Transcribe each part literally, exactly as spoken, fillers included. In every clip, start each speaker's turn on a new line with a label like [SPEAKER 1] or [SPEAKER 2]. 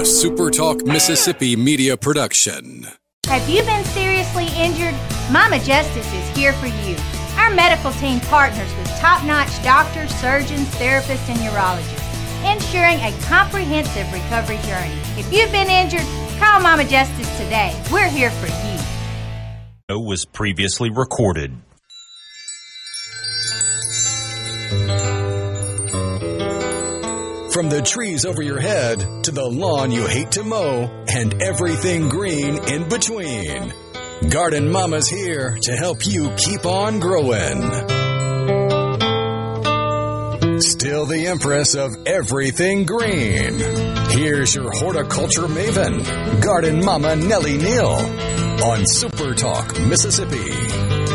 [SPEAKER 1] A Super Talk Mississippi media production.
[SPEAKER 2] Have you been seriously injured? Mama Justice is here for you. Our medical team partners with top-notch doctors, surgeons, therapists, and urologists, ensuring a comprehensive recovery journey. If you've been injured, call Mama Justice today. We're here for you.
[SPEAKER 3] Was previously recorded.
[SPEAKER 1] From the trees over your head to the lawn you hate to mow and everything green in between, Garden Mama's here to help you keep on growing. Still the empress of everything green. Here's your horticulture maven, Garden Mama Nellie Neal, on Super Talk Mississippi.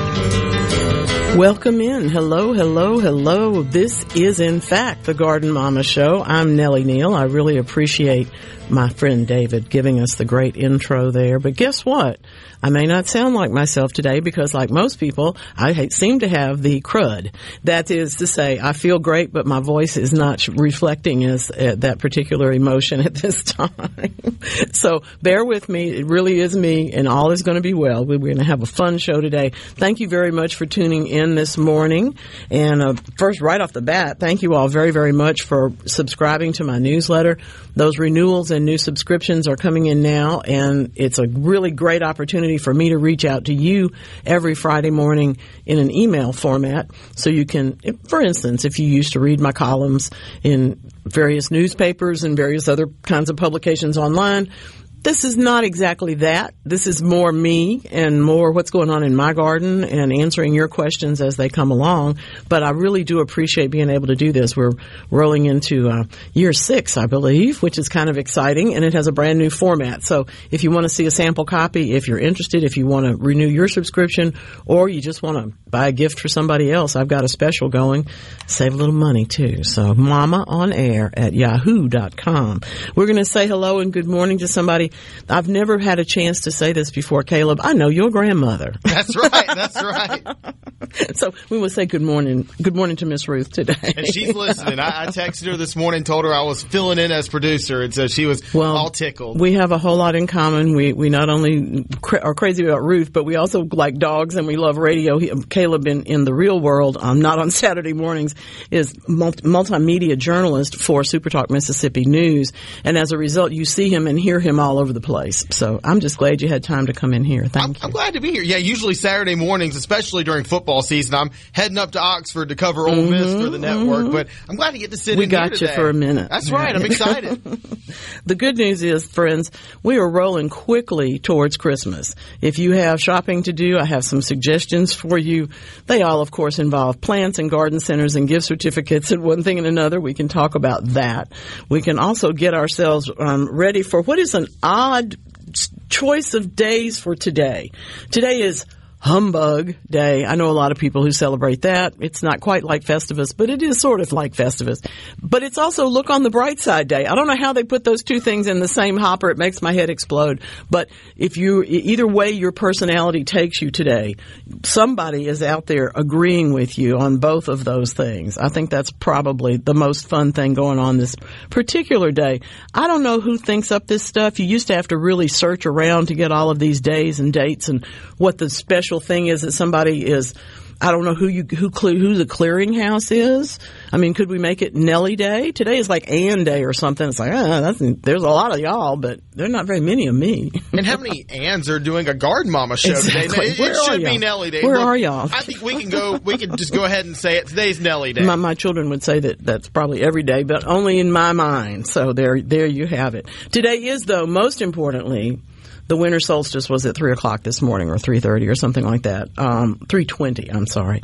[SPEAKER 4] Welcome in. Hello, hello, hello. This is, in fact, the Garden Mama Show. I'm Nellie Neal. I really appreciate my friend David giving us the great intro there. But guess what? I may not sound like myself today because, like most people, I seem to have the crud. That is to say, I feel great, but my voice is not reflecting as uh, that particular emotion at this time. So bear with me. It really is me, and all is going to be well. We're going to have a fun show today. Thank you very much for tuning in this morning. And uh, first, right off the bat, thank you all very, very much for subscribing to my newsletter. Those renewals and new subscriptions are coming in now, and it's a really great opportunity for me to reach out to you every Friday morning in an email format. So you can, for instance, if you used to read my columns in various newspapers and various other kinds of publications online, this is not exactly that. This is more me and more what's going on in my garden and answering your questions as they come along. But I really do appreciate being able to do this. We're rolling into uh, year six, I believe, which is kind of exciting, and it has a brand new format. So if you want to see a sample copy, if you're interested, if you want to renew your subscription, or you just want to buy a gift for somebody else, I've got a special going. Save a little money, too. So mama on air at yahoo dot com. We're going to say hello and good morning to somebody. I've never had a chance to say this before, Caleb. I know your grandmother.
[SPEAKER 5] That's right. That's right.
[SPEAKER 4] So we will say good morning. Good morning to Miss Ruth today.
[SPEAKER 5] And she's listening. I, I texted her this morning, told her I was filling in as producer, and so she was
[SPEAKER 4] well,
[SPEAKER 5] all tickled.
[SPEAKER 4] We have a whole lot in common. We we not only cra- are crazy about Ruth, but we also like dogs and we love radio. He, Caleb in, in the real world, um, not on Saturday mornings, is multi- multimedia journalist for Super Talk Mississippi News. And as a result, you see him and hear him all over the place. So I'm just glad you had time to come in here. Thank
[SPEAKER 5] I'm,
[SPEAKER 4] you.
[SPEAKER 5] I'm glad to be here. Yeah, usually Saturday mornings, especially during football season, I'm heading up to Oxford to cover Ole
[SPEAKER 4] mm-hmm,
[SPEAKER 5] we for the network.
[SPEAKER 4] Mm-hmm.
[SPEAKER 5] But I'm glad to get to sit
[SPEAKER 4] we
[SPEAKER 5] in here
[SPEAKER 4] got
[SPEAKER 5] today.
[SPEAKER 4] you for a minute.
[SPEAKER 5] That's right. I'm excited.
[SPEAKER 4] The good news is, friends, we are rolling quickly towards Christmas. If you have shopping to do, I have some suggestions for you. They all, of course, involve plants and garden centers and gift certificates and one thing and another. We can talk about that. We can also get ourselves um, ready for what is an odd choice of days for today. Today is Humbug Day. I know a lot of people who celebrate that. It's not quite like Festivus, but it is sort of like Festivus. But it's also Look on the Bright Side Day. I don't know how they put those two things in the same hopper. It makes my head explode. But if you, either way your personality takes you today, somebody is out there agreeing with you on both of those things. I think that's probably the most fun thing going on this particular day. I don't know who thinks up this stuff. You used to have to really search around to get all of these days and dates and what the special thing is that somebody is. I don't know who you who who the clearinghouse is. I mean, could we make it Nellie Day? Today is like Ann Day or something. It's like, ah, that's, there's a lot of y'all, but there are not very many of me.
[SPEAKER 5] And how many Anns are doing a Garden Mama show
[SPEAKER 4] exactly.
[SPEAKER 5] today? It,
[SPEAKER 4] Where
[SPEAKER 5] it should
[SPEAKER 4] are
[SPEAKER 5] be
[SPEAKER 4] y'all?
[SPEAKER 5] Nellie Day.
[SPEAKER 4] Where
[SPEAKER 5] Look,
[SPEAKER 4] are y'all?
[SPEAKER 5] I think we can go. We can just go ahead and say it. Today's Nellie Day.
[SPEAKER 4] My, my children would say that that's probably every day, but only in my mind. So there, there you have it. Today is, though, most importantly, the winter solstice was at three o'clock this morning, or three thirty, or something like that. Um, three twenty. I'm sorry.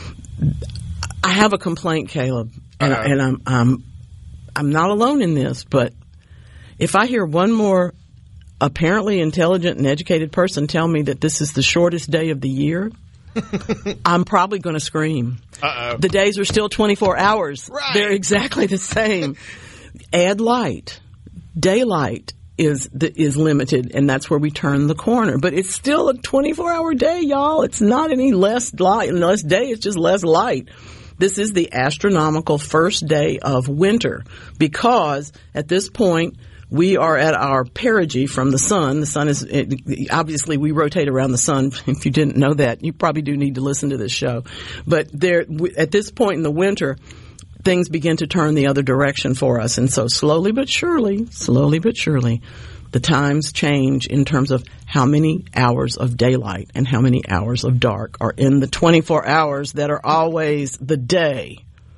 [SPEAKER 4] I have a complaint, Caleb, and,
[SPEAKER 5] uh-huh.
[SPEAKER 4] and I'm I'm I'm not alone in this. But if I hear one more apparently intelligent and educated person tell me that this is the shortest day of the year, I'm probably going to scream.
[SPEAKER 5] Uh-oh.
[SPEAKER 4] The days are still twenty-four hours.
[SPEAKER 5] Right.
[SPEAKER 4] They're exactly the same. Add light, daylight. is the, is limited, and that's where we turn the corner. But it's still a twenty-four hour day, y'all. It's not any less light, less day. It's just less light. This is the astronomical first day of winter because at this point we are at our perigee from the sun. The sun is, it, obviously we rotate around the sun. If you didn't know that, you probably do need to listen to this show. But there, at this point in the winter, things begin to turn the other direction for us. And so slowly but surely, slowly but surely, the times change in terms of how many hours of daylight and how many hours of dark are in the twenty-four hours that are always the day.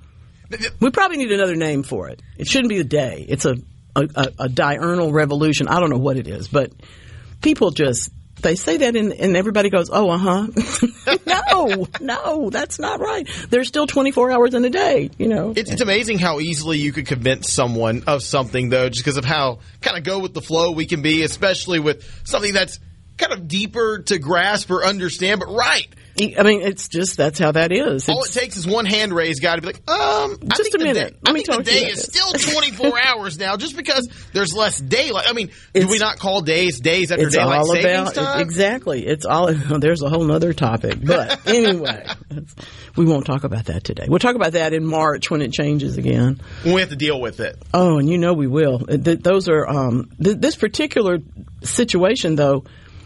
[SPEAKER 4] We probably need another name for it. It shouldn't be the day. It's a, a, a diurnal revolution. I don't know what it is, but people just, they say that and, and everybody goes, oh, uh-huh. No, no, that's not right. There's still twenty-four hours in a day, you know.
[SPEAKER 5] It's, it's amazing how easily you could convince someone of something, though, just because of how kind of go with the flow we can be, especially with something that's kind of deeper to grasp or understand, but right.
[SPEAKER 4] I mean, it's just, that's how that is.
[SPEAKER 5] All
[SPEAKER 4] it's,
[SPEAKER 5] it takes is one hand raised guy to be like, um, I
[SPEAKER 4] just
[SPEAKER 5] think
[SPEAKER 4] a minute.
[SPEAKER 5] The day,
[SPEAKER 4] Let
[SPEAKER 5] I
[SPEAKER 4] me
[SPEAKER 5] think
[SPEAKER 4] talk
[SPEAKER 5] the
[SPEAKER 4] to you
[SPEAKER 5] day
[SPEAKER 4] about
[SPEAKER 5] is
[SPEAKER 4] this.
[SPEAKER 5] still twenty-four hours now, just because there's less daylight. I mean,
[SPEAKER 4] It's-
[SPEAKER 5] do we not call days days after
[SPEAKER 4] It's
[SPEAKER 5] daylight
[SPEAKER 4] all
[SPEAKER 5] savings
[SPEAKER 4] about,
[SPEAKER 5] time?
[SPEAKER 4] exactly. It's all, there's a whole nother topic. But anyway, it's, we won't talk about that today. We'll talk about that in March when it changes again.
[SPEAKER 5] We have to deal with it.
[SPEAKER 4] Oh, and you know we will. Th- those are, um, th- this particular situation, though,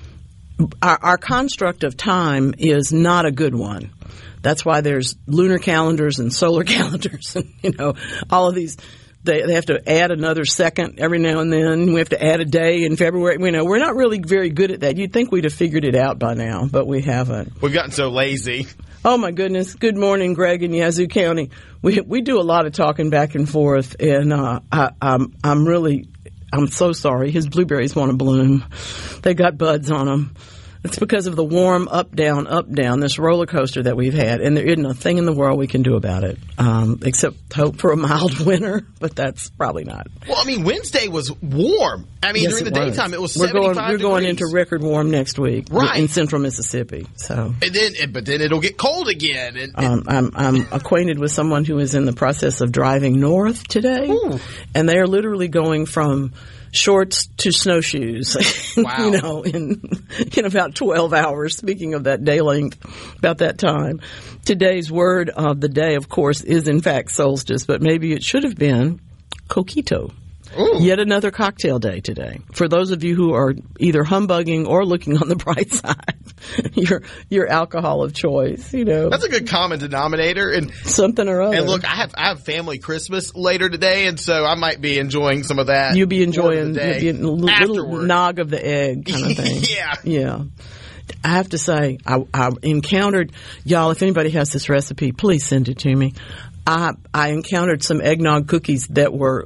[SPEAKER 4] our, our construct of time is not a good one. That's why there's lunar calendars and solar calendars and, you know, all of these. They, they have to add another second every now and then. We have to add a day in February. You know, we're not really very good at that. You'd think we'd have figured it out by now, but we haven't.
[SPEAKER 5] We've gotten so lazy.
[SPEAKER 4] Oh, my goodness. Good morning, Greg in Yazoo County. We we do a lot of talking back and forth, and uh, I, I'm, I'm really, I'm so sorry. His blueberries want to bloom. They got buds on them. It's because of the warm up, down, up, down, this roller coaster that we've had, and there isn't a thing in the world we can do about it, um, except hope for a mild winter, but that's probably not.
[SPEAKER 5] Well, I mean, Wednesday was warm. I mean,
[SPEAKER 4] Yes,
[SPEAKER 5] during
[SPEAKER 4] it
[SPEAKER 5] the
[SPEAKER 4] was.
[SPEAKER 5] daytime, it was
[SPEAKER 4] we're
[SPEAKER 5] seventy-five
[SPEAKER 4] going, We're going
[SPEAKER 5] degrees.
[SPEAKER 4] into record warm next week
[SPEAKER 5] Right.
[SPEAKER 4] in central Mississippi. So,
[SPEAKER 5] And then, but then it'll get cold again. And, and
[SPEAKER 4] um, I'm, I'm acquainted with someone who is in the process of driving north today,
[SPEAKER 5] Ooh.
[SPEAKER 4] and they are literally going from shorts to snowshoes,
[SPEAKER 5] Wow.
[SPEAKER 4] you know, in in about twelve hours. Speaking of that day length, about that time. Today's word of the day, of course, is in fact solstice, but maybe it should have been coquito.
[SPEAKER 5] Ooh.
[SPEAKER 4] Yet another cocktail day today. For those of you who are either humbugging or looking on the bright side, your your alcohol of choice, you know,
[SPEAKER 5] that's a good common denominator. And
[SPEAKER 4] something or other.
[SPEAKER 5] and look, I have I have family Christmas later today, and so I might be enjoying some of that.
[SPEAKER 4] You'll be
[SPEAKER 5] more
[SPEAKER 4] enjoying
[SPEAKER 5] of the day
[SPEAKER 4] you'll be a little, little
[SPEAKER 5] afterward.
[SPEAKER 4] nog of the egg kind of thing.
[SPEAKER 5] Yeah.
[SPEAKER 4] Yeah. I have to say, I, I encountered, y'all, if anybody has this recipe, please send it to me. I I encountered some eggnog cookies that were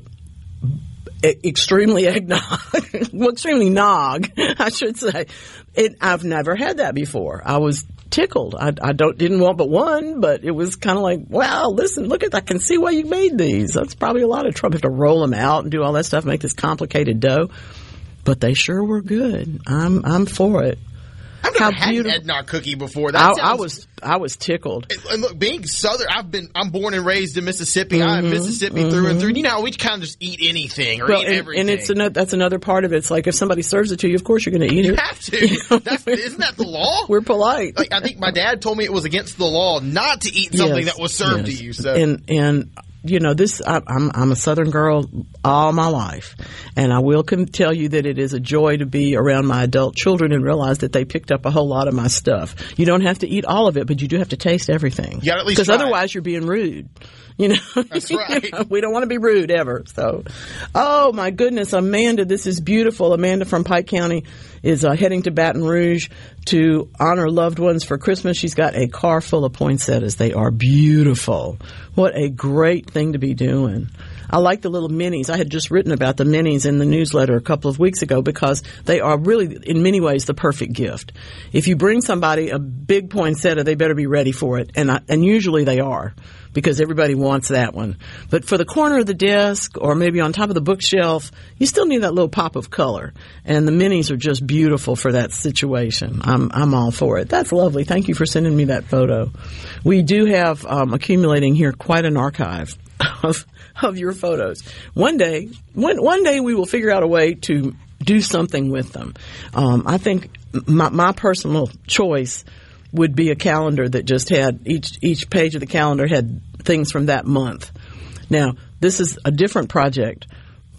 [SPEAKER 4] e- extremely eggnog, well, extremely nog, I should say. It, I've never had that before. I was tickled. I, I don't didn't want but one, but it was kind of like, wow, listen, look at, I can see why you made these. That's probably a lot of trouble. You have to roll them out and do all that stuff, make this complicated dough. But they sure were good. I'm I'm for it.
[SPEAKER 5] I've never
[SPEAKER 4] How
[SPEAKER 5] had
[SPEAKER 4] beautiful-
[SPEAKER 5] an eggnog cookie before. That
[SPEAKER 4] I,
[SPEAKER 5] sounds,
[SPEAKER 4] I was I was tickled.
[SPEAKER 5] And look, being Southern, I've been I'm born and raised in Mississippi.
[SPEAKER 4] Mm-hmm,
[SPEAKER 5] I'm Mississippi through and through. You know, how we kind of just eat anything or
[SPEAKER 4] Well,
[SPEAKER 5] eat
[SPEAKER 4] and,
[SPEAKER 5] everything.
[SPEAKER 4] and it's another, that's another part of it. It's like if somebody serves it to you, of course you're going to eat
[SPEAKER 5] you
[SPEAKER 4] it.
[SPEAKER 5] have to. That's, isn't that the law?
[SPEAKER 4] We're polite.
[SPEAKER 5] Like, I think my dad told me it was against the law not to eat something
[SPEAKER 4] Yes,
[SPEAKER 5] that was served
[SPEAKER 4] yes.
[SPEAKER 5] to you. So
[SPEAKER 4] And and you know this, I, I'm I'm a Southern girl all my life, and I will can tell you that it is a joy to be around my adult children and realize that they picked up a whole lot of my stuff. You don't have to eat all of it, but you do have to taste everything.
[SPEAKER 5] You gotta at least
[SPEAKER 4] because
[SPEAKER 5] try it.
[SPEAKER 4] otherwise you're being rude. You know,
[SPEAKER 5] That's
[SPEAKER 4] You
[SPEAKER 5] right.
[SPEAKER 4] know, we don't want to be rude ever. So, oh my goodness, Amanda, this is beautiful. Amanda from Pike County is uh, heading to Baton Rouge to honor loved ones for Christmas. She's got a car full of poinsettias. They are beautiful. What a great thing to be doing. I like the little minis. I had just written about the minis in the newsletter a couple of weeks ago because they are really, in many ways, the perfect gift. If you bring somebody a big poinsettia, they better be ready for it, and I, and usually they are because everybody wants that one. But for the corner of the desk or maybe on top of the bookshelf, you still need that little pop of color, and the minis are just beautiful for that situation. I'm I'm all for it. That's lovely. Thank you for sending me that photo. We do have um, accumulating here quite an archive of of your photos. One day, one one day we will figure out a way to do something with them. Um, I think my, my personal choice would be a calendar that just had each each page of the calendar had things from that month. Now, this is a different project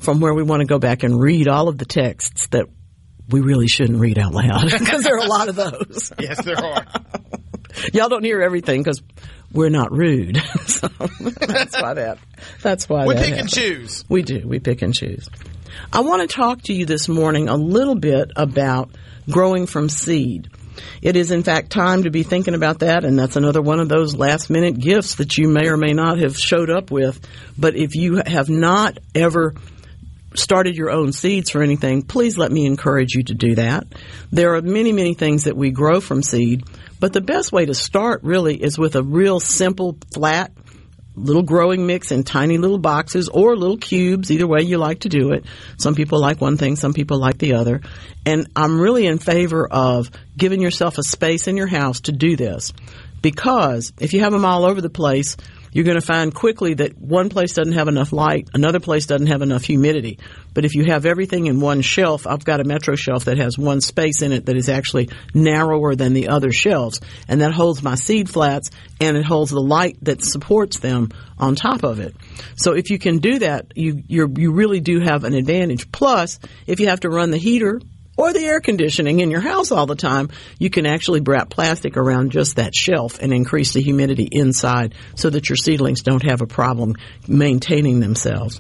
[SPEAKER 4] from where we want to go back and read all of the texts that we really shouldn't read out loud because there are a lot of those.
[SPEAKER 5] Yes, there are.
[SPEAKER 4] Y'all don't hear everything because we're not rude. So that's why that. That's why
[SPEAKER 5] we
[SPEAKER 4] that
[SPEAKER 5] pick and
[SPEAKER 4] happens.
[SPEAKER 5] choose.
[SPEAKER 4] We do. We pick and choose. I want to talk to you this morning a little bit about growing from seed. It is, in fact, time to be thinking about that, and that's another one of those last-minute gifts that you may or may not have showed up with. But if you have not ever started your own seeds for anything, please let me encourage you to do that. There are many, many things that we grow from seed, but the best way to start really is with a real simple, flat, little growing mix in tiny little boxes or little cubes, either way you like to do it. Some people like one thing, some people like the other. And I'm really in favor of giving yourself a space in your house to do this, because if you have them all over the place, you're going to find quickly that one place doesn't have enough light, another place doesn't have enough humidity. But if you have everything in one shelf, I've got a Metro shelf that has one space in it that is actually narrower than the other shelves, and that holds my seed flats, and it holds the light that supports them on top of it. So if you can do that, you you're, you really do have an advantage. Plus, if you have to run the heater or the air conditioning in your house all the time, you can actually wrap plastic around just that shelf and increase the humidity inside so that your seedlings don't have a problem maintaining themselves.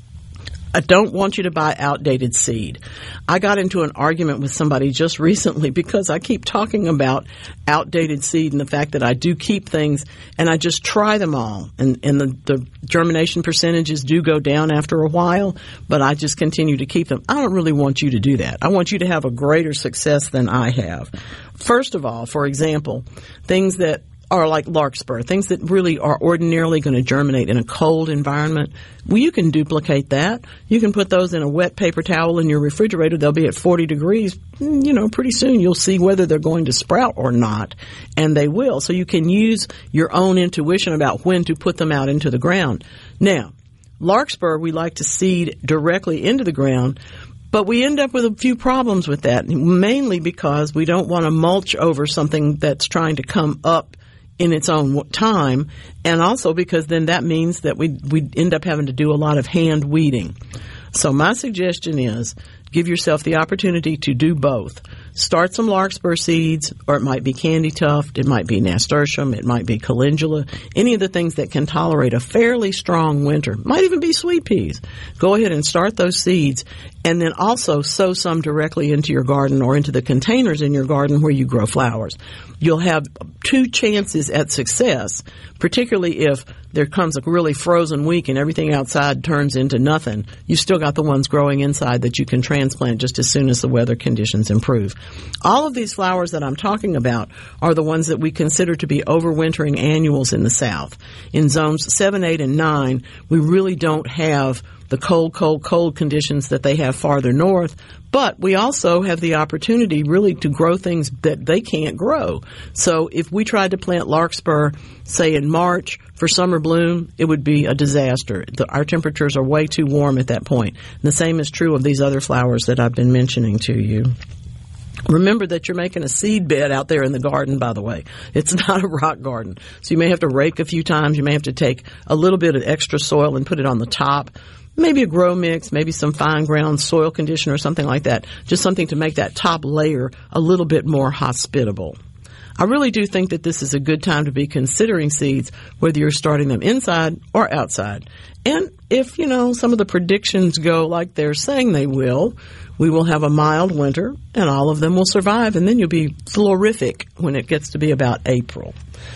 [SPEAKER 4] I don't want you to buy outdated seed. I got into an argument with somebody just recently because I keep talking about outdated seed and the fact that I do keep things and I just try them all. And, and the, the germination percentages do go down after a while, but I just continue to keep them. I don't really want you to do that. I want you to have a greater success than I have. First of all, for example, things that are like larkspur, things that really are ordinarily going to germinate in a cold environment. Well, you can duplicate that. You can put those in a wet paper towel in your refrigerator. They'll be at forty degrees. You know, pretty soon you'll see whether they're going to sprout or not, and they will. So you can use your own intuition about when to put them out into the ground. Now, larkspur, we like to seed directly into the ground, but we end up with a few problems with that, mainly because we don't want to mulch over something that's trying to come up in its own time, and also because then that means that we we end up having to do a lot of hand weeding. So my suggestion is give yourself the opportunity to do both. Start some larkspur seeds, or it might be candy tuft, it might be nasturtium, it might be calendula, any of the things that can tolerate a fairly strong winter. Might even be sweet peas. Go ahead and start those seeds, and then also sow some directly into your garden or into the containers in your garden where you grow flowers. You'll have two chances at success, particularly if there comes a really frozen week and everything outside turns into nothing. You've still got the ones growing inside that you can transplant just as soon as the weather conditions improve. All of these flowers that I'm talking about are the ones that we consider to be overwintering annuals in the South. In zones seven, eight, and nine, we really don't have the cold, cold, cold conditions that they have farther north, but we also have the opportunity really to grow things that they can't grow. So if we tried to plant larkspur, say in March for summer bloom, it would be a disaster. The, our temperatures are way too warm at that point. And the same is true of these other flowers that I've been mentioning to you. Remember that you're making a seed bed out there in the garden, by the way. It's not a rock garden. So you may have to rake a few times. You may have to take a little bit of extra soil and put it on the top. Maybe a grow mix, maybe some fine ground soil conditioner or something like that. Just something to make that top layer a little bit more hospitable. I really do think that this is a good time to be considering seeds, whether you're starting them inside or outside. And if, you know, some of the predictions go like they're saying they will, we will have a mild winter and all of them will survive, and then you'll be florific when it gets to be about April.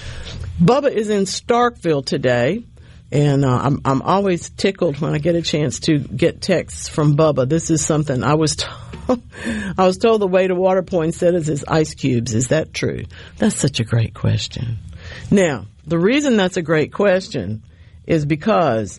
[SPEAKER 4] Bubba is in Starkville today. And uh, I'm I'm always tickled when I get a chance to get texts from Bubba. This is something I was told, I was told the way to water poinsettias is ice cubes. Is that true? That's such a great question. Now, the reason that's a great question is because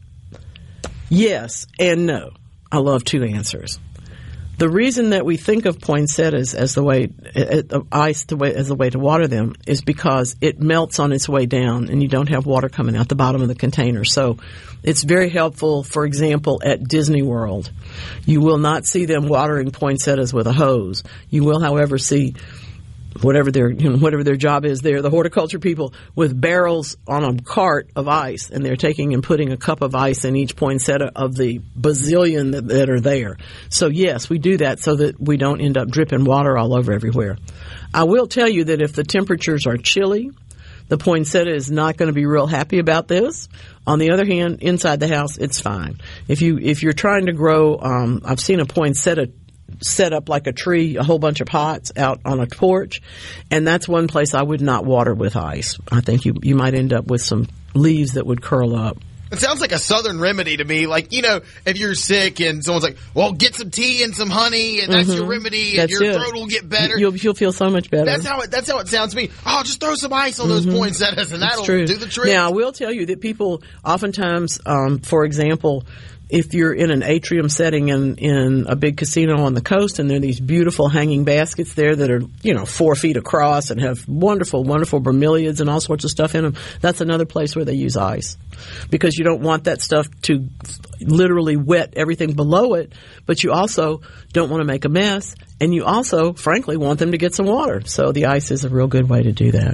[SPEAKER 4] yes and no. I love two answers. The reason that we think of poinsettias as the way, uh, ice the way, as the way to water them is because it melts on its way down and you don't have water coming out the bottom of the container. So it's very helpful, for example, at Disney World. You will not see them watering poinsettias with a hose. You will, however, see whatever their you know, whatever their job is there, the horticulture people, with barrels on a cart of ice, and they're taking and putting a cup of ice in each poinsettia of the bazillion that, that are there. So yes, we do that so that we don't end up dripping water all over everywhere. I will tell you that if the temperatures are chilly, the poinsettia is not going to be real happy about this. On the other hand, inside the house, it's fine. If you if you're trying to grow, um, I've seen a poinsettia set up like a tree, a whole bunch of pots out on a porch, and that's one place I would not water with ice. I think you you might end up with some leaves that would curl up.
[SPEAKER 5] It sounds like a southern remedy to me. Like, you know, if you're sick and someone's like, well, get some tea and some honey and that's mm-hmm. your remedy and that's your it. throat will get better.
[SPEAKER 4] You'll, you'll feel so much better.
[SPEAKER 5] That's how it, that's how it sounds to me. Oh, just throw some ice on mm-hmm. those poinsettias and that'll
[SPEAKER 4] true.
[SPEAKER 5] do the trick.
[SPEAKER 4] Now, I will tell you that people oftentimes, um, for example, if you're in an atrium setting in, in a big casino on the coast and there are these beautiful hanging baskets there that are, you know, four feet across and have wonderful, wonderful bromeliads and all sorts of stuff in them, that's another place where they use ice. Because you don't want that stuff to literally wet everything below it, but you also don't want to make a mess, and you also, frankly, want them to get some water. So the ice is a real good way to do that.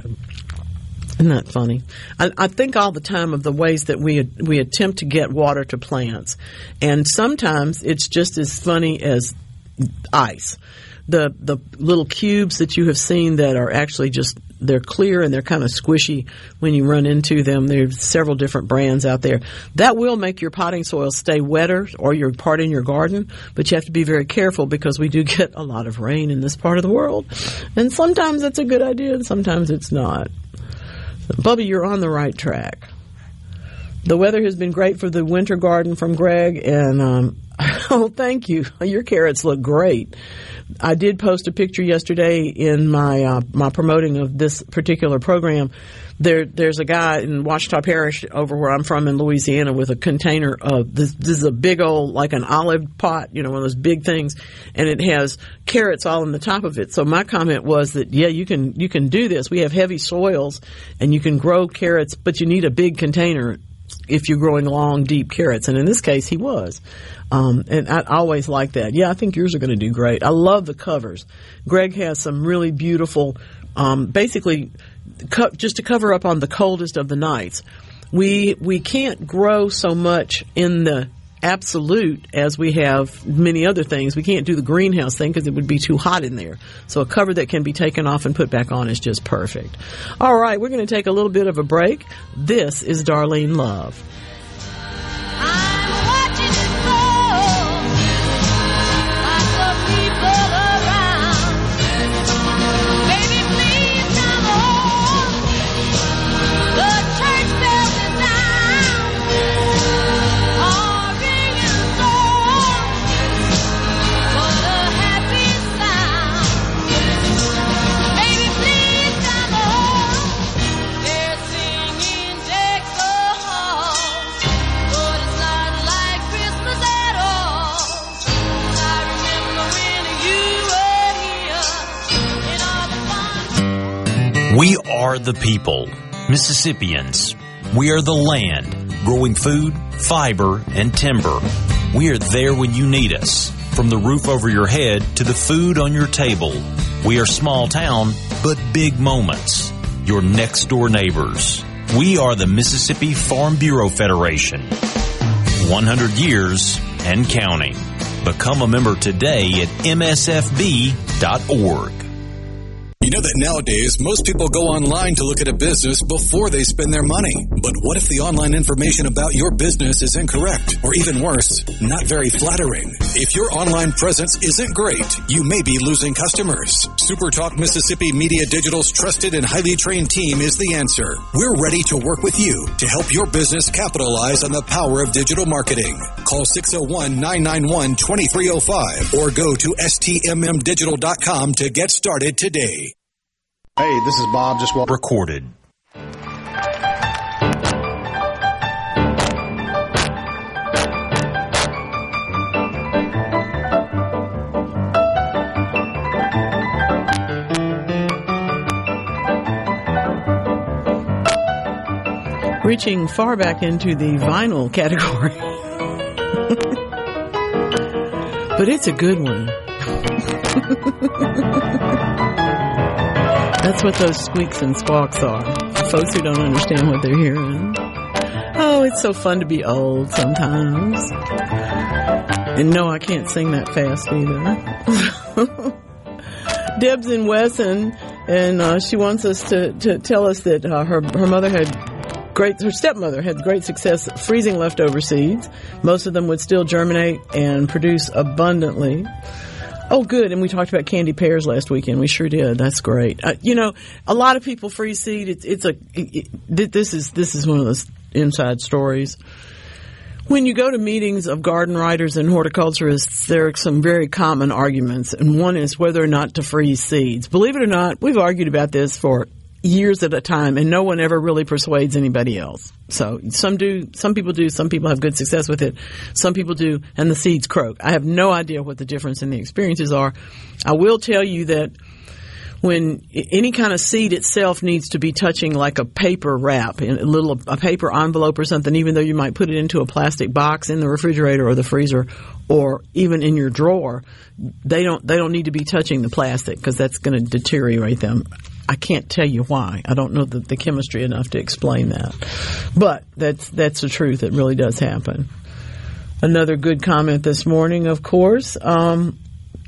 [SPEAKER 4] Isn't that funny? I, I think all the time of the ways that we we attempt to get water to plants, and sometimes it's just as funny as ice. The the little cubes that you have seen that are actually just, they're clear and they're kind of squishy when you run into them. There's several different brands out there. That will make your potting soil stay wetter, or your part in your garden, but you have to be very careful because we do get a lot of rain in this part of the world, and sometimes it's a good idea and sometimes it's not. Bubby, you're on the right track. The weather has been great for the winter garden from Greg, and um, oh, thank you. Your carrots look great. I did post a picture yesterday in my uh, my promoting of this particular program. There, there's a guy in Ouachita Parish over where I'm from in Louisiana with a container of this. This is a big old, like an olive pot, you know, one of those big things, and it has carrots all in the top of it. So my comment was that, yeah, you can you can do this. We have heavy soils, and you can grow carrots, but you need a big container if you're growing long, deep carrots. And in this case, he was. Um, and I always like that. Yeah, I think yours are going to do great. I love the covers. Greg has some really beautiful, um, basically, co- just to cover up on the coldest of the nights. We we can't grow so much in the absolute as we have many other things. We can't do the greenhouse thing because it would be too hot in there. So a cover that can be taken off and put back on is just perfect. All right, we're going to take a little bit of a break. This is Darlene Love.
[SPEAKER 3] We are the people, Mississippians. We are the land, growing food, fiber, and timber. We are there when you need us, from the roof over your head to the food on your table. We are small town, but big moments. Your next door neighbors. We are the Mississippi Farm Bureau Federation. one hundred years and counting. Become a member today at M S F B dot org.
[SPEAKER 1] You know that nowadays, most people go online to look at a business before they spend their money. But what if the online information about your business is incorrect? Or even worse, not very flattering? If your online presence isn't great, you may be losing customers. SuperTalk Mississippi Media Digital's trusted and highly trained team is the answer. We're ready to work with you to help your business capitalize on the power of digital marketing. Call six oh one, nine nine one, two three oh five or go to S T M M digital dot com to get started today.
[SPEAKER 6] Hey, this is Bob. Just walk-
[SPEAKER 3] Recorded.
[SPEAKER 4] Reaching far back into the vinyl category. But it's a good one. That's what those squeaks and squawks are. For folks who don't understand what they're hearing. Oh, it's so fun to be old sometimes. And no, I can't sing that fast either. Deb's in Wesson, and uh, she wants us to, to tell us that uh, her her mother had great, her stepmother had great success freezing leftover seeds. Most of them would still germinate and produce abundantly. Oh, good. And we talked about candy pears last weekend. We sure did. That's great. Uh, you know, a lot of people freeze seed. It's, it's a, it, it, this is, this is one of those inside stories. When you go to meetings of garden writers and horticulturists, there are some very common arguments. And one is whether or not to freeze seeds. Believe it or not, we've argued about this for years at a time, and no one ever really persuades anybody else. So some do, some people do, some people have good success with it, some people do, and the seeds croak. I have no idea what the difference in the experiences are. I will tell you that when any kind of seed itself needs to be touching like a paper wrap, a little a paper envelope or something, even though you might put it into a plastic box in the refrigerator or the freezer or even in your drawer, they don't they don't need to be touching the plastic because that's going to deteriorate them. I can't tell you why. I don't know the, the chemistry enough to explain that. But that's that's the truth. It really does happen. Another good comment this morning, of course. Um,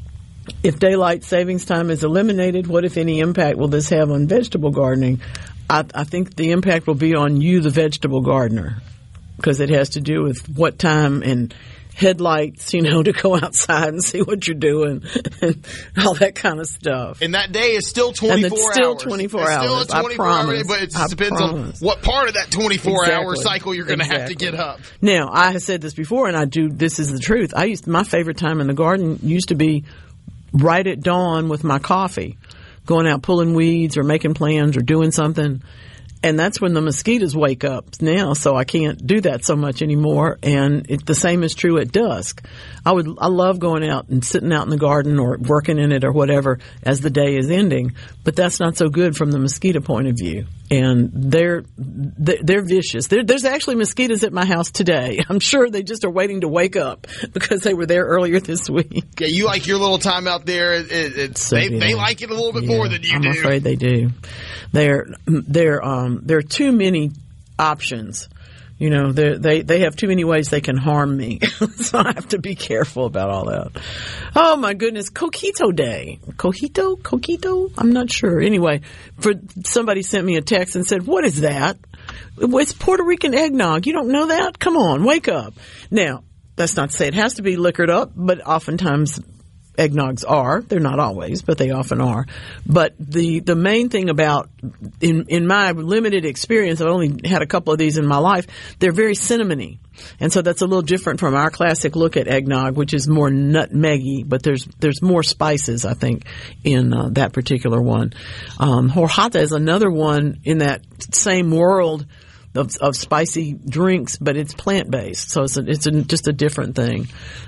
[SPEAKER 4] if daylight savings time is eliminated, what, if any, impact will this have on vegetable gardening? I, I think the impact will be on you, the vegetable gardener, because it has to do with what time and headlights, you know, to go outside and see what you're doing and all that kind of stuff.
[SPEAKER 5] And that day is still twenty-four hours.
[SPEAKER 4] And it's still twenty-four
[SPEAKER 5] it's
[SPEAKER 4] hours.
[SPEAKER 5] Still a twenty-four
[SPEAKER 4] I promise.
[SPEAKER 5] Hour, but it
[SPEAKER 4] I
[SPEAKER 5] depends
[SPEAKER 4] promise.
[SPEAKER 5] on what part of that twenty-four
[SPEAKER 4] exactly.
[SPEAKER 5] hour cycle you're going to exactly. have to get up.
[SPEAKER 4] Now, I have said this before, and I do. This is the truth. I used my favorite time in the garden used to be right at dawn with my coffee, going out pulling weeds or making plans or doing something. And that's when the mosquitoes wake up now, so I can't do that so much anymore. And it, the same is true at dusk. I would, I love going out and sitting out in the garden or working in it or whatever as the day is ending. But that's not so good from the mosquito point of view. And they're they're vicious. They're, there's actually mosquitoes at my house today. I'm sure they just are waiting to wake up because they were there earlier this week.
[SPEAKER 5] Yeah, you like your little time out there. It, it's, so, they yeah. they like it a little bit yeah, more than you
[SPEAKER 4] I'm
[SPEAKER 5] do.
[SPEAKER 4] I'm afraid they do. They're they're um there are too many options. You know, they they have too many ways they can harm me. So I have to be careful about all that. Oh, my goodness. Coquito Day. Coquito? Coquito? I'm not sure. Anyway, for somebody sent me a text and said, what is that? It's Puerto Rican eggnog. You don't know that? Come on, wake up. Now, that's not to say it has to be liquored up, but oftentimes eggnogs are. They're not always, but they often are. But the, the main thing about, in, in my limited experience, I've only had a couple of these in my life, they're very cinnamony. And so that's a little different from our classic look at eggnog, which is more nutmeggy, but there's there's more spices, I think, in uh, that particular one. Um, horchata is another one in that same world of, of spicy drinks, but it's plant-based. So it's a, it's a, just a different thing.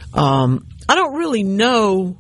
[SPEAKER 4] Um, I don't really know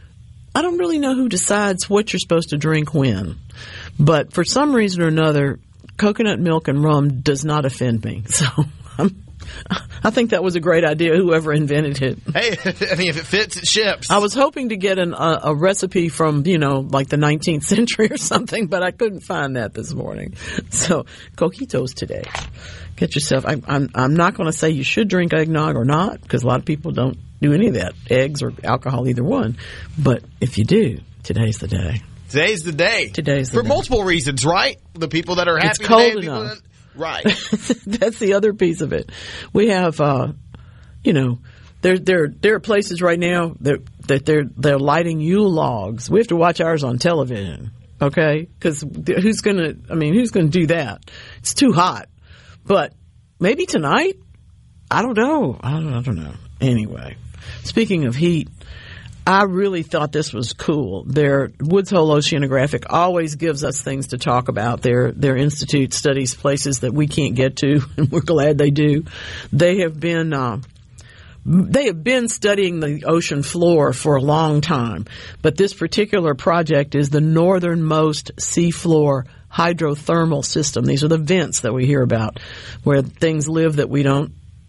[SPEAKER 4] I don't really know who decides what you're supposed to drink when. But for some reason or another, coconut milk and rum does not offend me. So I'm, I think that was a great idea, whoever invented it.
[SPEAKER 5] Hey, I mean, if it fits, it ships.
[SPEAKER 4] I was hoping to get an, a, a recipe from, you know, like the nineteenth century or something, but I couldn't find that this morning. So, coquitos today. Get yourself, I, I'm, I'm not going to say you should drink eggnog or not, because a lot of people don't do any of that, eggs or alcohol, either one. But if you do, today's the day.
[SPEAKER 5] Today's the day.
[SPEAKER 4] Today's the
[SPEAKER 5] For
[SPEAKER 4] day.
[SPEAKER 5] multiple reasons, right? The people that are happy
[SPEAKER 4] it's cold
[SPEAKER 5] today,
[SPEAKER 4] enough.
[SPEAKER 5] That, right.
[SPEAKER 4] That's the other piece of it. We have, uh, you know, there there there are places right now that that they're they're lighting Yule logs. We have to watch ours on television, okay? Because who's gonna? I mean, who's gonna do that? It's too hot. But maybe tonight. I don't know. I don't, I don't know. Anyway, speaking of heat, I really thought this was cool. Their Woods Hole Oceanographic always gives us things to talk about. Their their institute studies places that we can't get to, and we're glad they do. They have been uh, they have been studying the ocean floor for a long time, but this particular project is the northernmost seafloor hydrothermal system. These are the vents that we hear about, where things live that we don't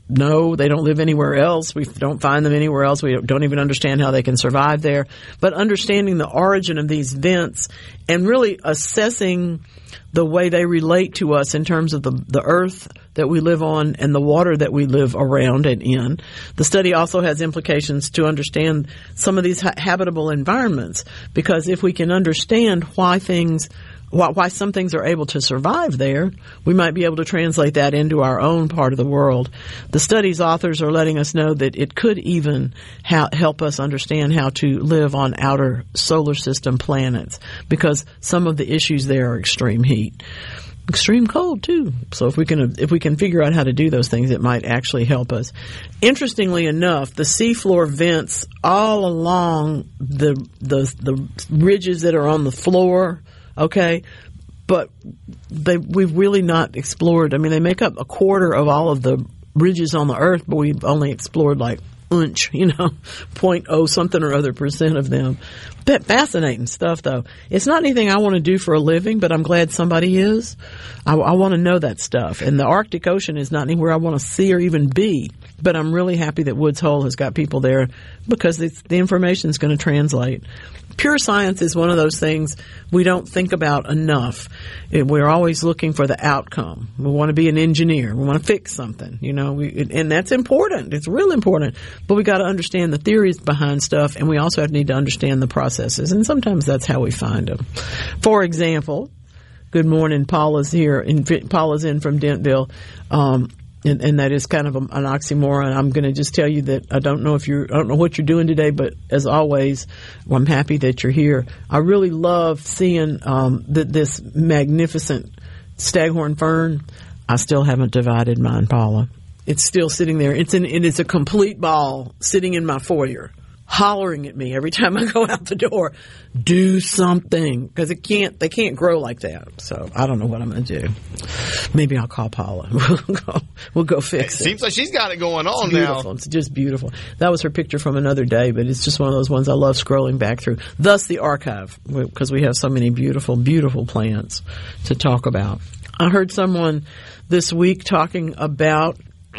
[SPEAKER 4] know. They don't live anywhere else. We don't find them anywhere else. We don't even understand how they can survive there. But understanding the origin of these vents and really assessing the way they relate to us in terms of the, the earth that we live on and the water that we live around and in. The study also has implications to understand some of these ha- habitable environments, because if we can understand why things why, why some things are able to survive there, we might be able to translate that into our own part of the world. The study's authors are letting us know that it could even ha- help us understand how to live on outer solar system planets, because some of the issues there are extreme heat. Extreme cold too. So if we can if we can figure out how to do those things, it might actually help us. Interestingly enough, the seafloor vents all along the the the ridges that are on the floor, okay, but they we've really not explored. I mean, they make up a quarter of all of the ridges on the Earth, but we've only explored like inch, you know, point oh something or other percent of them. That fascinating stuff, though. It's not anything I want to do for a living, but I'm glad somebody is. I, I want to know that stuff. And the Arctic Ocean is not anywhere I want to see or even be, but I'm really happy that Woods Hole has got people there, because it's, the information is going to translate. Pure science is one of those things we don't think about enough. We're always looking for the outcome. We want to be an engineer. We want to fix something, you know, we, and that's important. It's real important. But we got to understand the theories behind stuff, and we also have to need to understand the processes, and sometimes that's how we find them. For example, good morning, Paula's here, in, Paula's in from Dentville. Um, And, and that is kind of a, an oxymoron. I'm going to just tell you that I don't know if you're, I don't know what you're doing today, but as always, I'm happy that you're here. I really love seeing um, th- this magnificent staghorn fern. I still haven't divided mine, Paula. It's still sitting there. It's an, it is a complete ball sitting in my foyer, hollering at me every time I go out the door, do something, because it can't, they can't grow like that. So I don't know what I'm going to do. Maybe I'll call Paula. We'll go, we'll go fix
[SPEAKER 5] it.
[SPEAKER 4] It
[SPEAKER 5] Seems like she's got it going on
[SPEAKER 4] it's beautiful.
[SPEAKER 5] now.
[SPEAKER 4] It's just beautiful. That was her picture from another day, but it's just one of those ones I love scrolling back through. Thus the archive, because we have so many beautiful, beautiful plants to talk about. I heard someone this week talking about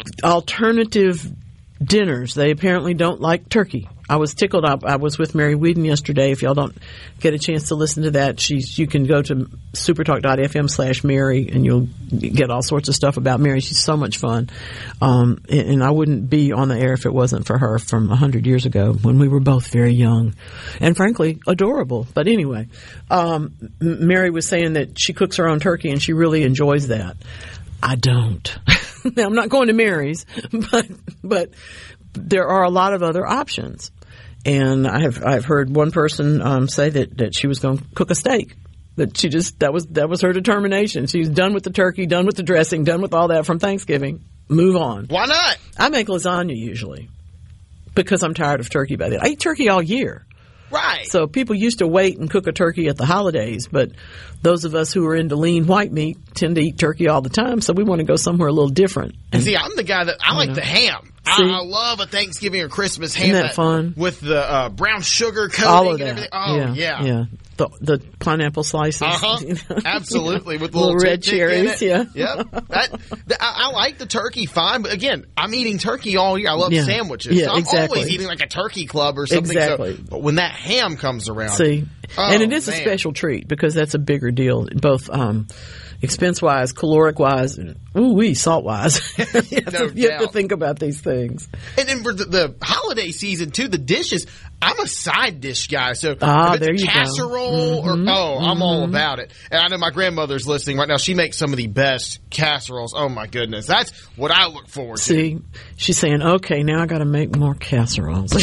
[SPEAKER 4] alternative dinners. They apparently don't like turkey. I was tickled up. I was with Mary Whedon yesterday. If y'all don't get a chance to listen to that, she's, you can go to supertalk.fm slash Mary, and you'll get all sorts of stuff about Mary. She's so much fun. Um, and, and I wouldn't be on the air if it wasn't for her from a hundred years ago when we were both very young and frankly adorable. But anyway, um, Mary was saying that she cooks her own turkey and she really enjoys that. I don't. Now, I'm not going to Mary's, but, but there are a lot of other options. And I have I've heard one person um, say that, that she was going to cook a steak. That she just that was that was her determination. She's done with the turkey, done with the dressing, done with all that from Thanksgiving. Move on.
[SPEAKER 5] Why not?
[SPEAKER 4] I make lasagna usually because I'm tired of turkey by then. I eat turkey all year.
[SPEAKER 5] Right.
[SPEAKER 4] So people used to wait and cook a turkey at the holidays, but those of us who are into lean white meat tend to eat turkey all the time, so we want to go somewhere a little different.
[SPEAKER 5] And see, I'm the guy that I like know. the ham. I, I love a Thanksgiving or Christmas ham.
[SPEAKER 4] Isn't that, that fun?
[SPEAKER 5] With the uh, brown sugar coating
[SPEAKER 4] all of that.
[SPEAKER 5] and everything. Oh,
[SPEAKER 4] yeah.
[SPEAKER 5] yeah.
[SPEAKER 4] yeah. The, the pineapple slices.
[SPEAKER 5] Uh-huh.
[SPEAKER 4] You know?
[SPEAKER 5] Absolutely. With
[SPEAKER 4] little,
[SPEAKER 5] little
[SPEAKER 4] red cherries,
[SPEAKER 5] yeah. Yep. That, that, I, I like the turkey fine, but again, I'm eating turkey all year. I love
[SPEAKER 4] yeah.
[SPEAKER 5] sandwiches.
[SPEAKER 4] Yeah,
[SPEAKER 5] so I'm
[SPEAKER 4] exactly.
[SPEAKER 5] always eating like a turkey club or something.
[SPEAKER 4] Exactly.
[SPEAKER 5] So, but when that ham comes around.
[SPEAKER 4] See,
[SPEAKER 5] oh,
[SPEAKER 4] and it is
[SPEAKER 5] man.
[SPEAKER 4] a special treat because that's a bigger deal, both um, expense-wise, caloric-wise, ooh-wee, salt-wise. you, have
[SPEAKER 5] no
[SPEAKER 4] to, you have to
[SPEAKER 5] doubt.
[SPEAKER 4] think about these things.
[SPEAKER 5] And then for the, the holiday season, too, the dishes, I'm a side dish guy. So
[SPEAKER 4] ah,
[SPEAKER 5] if it's
[SPEAKER 4] there
[SPEAKER 5] a
[SPEAKER 4] you
[SPEAKER 5] casserole,
[SPEAKER 4] go. Mm-hmm.
[SPEAKER 5] or oh, I'm
[SPEAKER 4] mm-hmm.
[SPEAKER 5] all about it. And I know my grandmother's listening right now. She makes some of the best casseroles. Oh, my goodness. That's what I look forward to.
[SPEAKER 4] See, she's saying, okay, now I got to make more casseroles.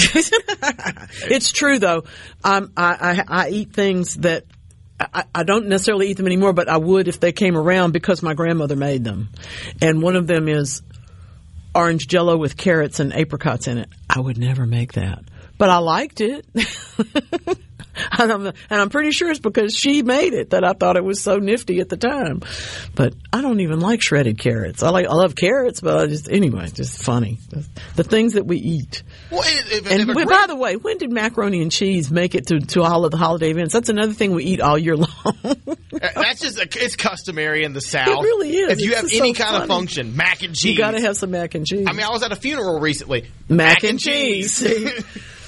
[SPEAKER 4] It's true, though. Um, I, I, I eat things that I, I don't necessarily eat them anymore, but I would if they came around because my grandmother made them. And one of them is orange Jell-O with carrots and apricots in it. I would never make that, but I liked it. And I'm, and I'm pretty sure it's because she made it that I thought it was so nifty at the time. But I don't even like shredded carrots. I like, I love carrots, but I just, anyway, it's just funny. The things that we eat.
[SPEAKER 5] Well, if, if,
[SPEAKER 4] and
[SPEAKER 5] if
[SPEAKER 4] we,
[SPEAKER 5] great-
[SPEAKER 4] by the way, when did macaroni and cheese make it to, to all of the holiday events? That's another thing we eat all year long.
[SPEAKER 5] That's just, a, it's customary in the South.
[SPEAKER 4] It really is.
[SPEAKER 5] If you
[SPEAKER 4] It's
[SPEAKER 5] have
[SPEAKER 4] just
[SPEAKER 5] any
[SPEAKER 4] so
[SPEAKER 5] kind
[SPEAKER 4] funny.
[SPEAKER 5] of function, mac and cheese.
[SPEAKER 4] You got to have some mac and cheese.
[SPEAKER 5] I mean, I was at a funeral recently.
[SPEAKER 4] Mac, mac and, and cheese. cheese.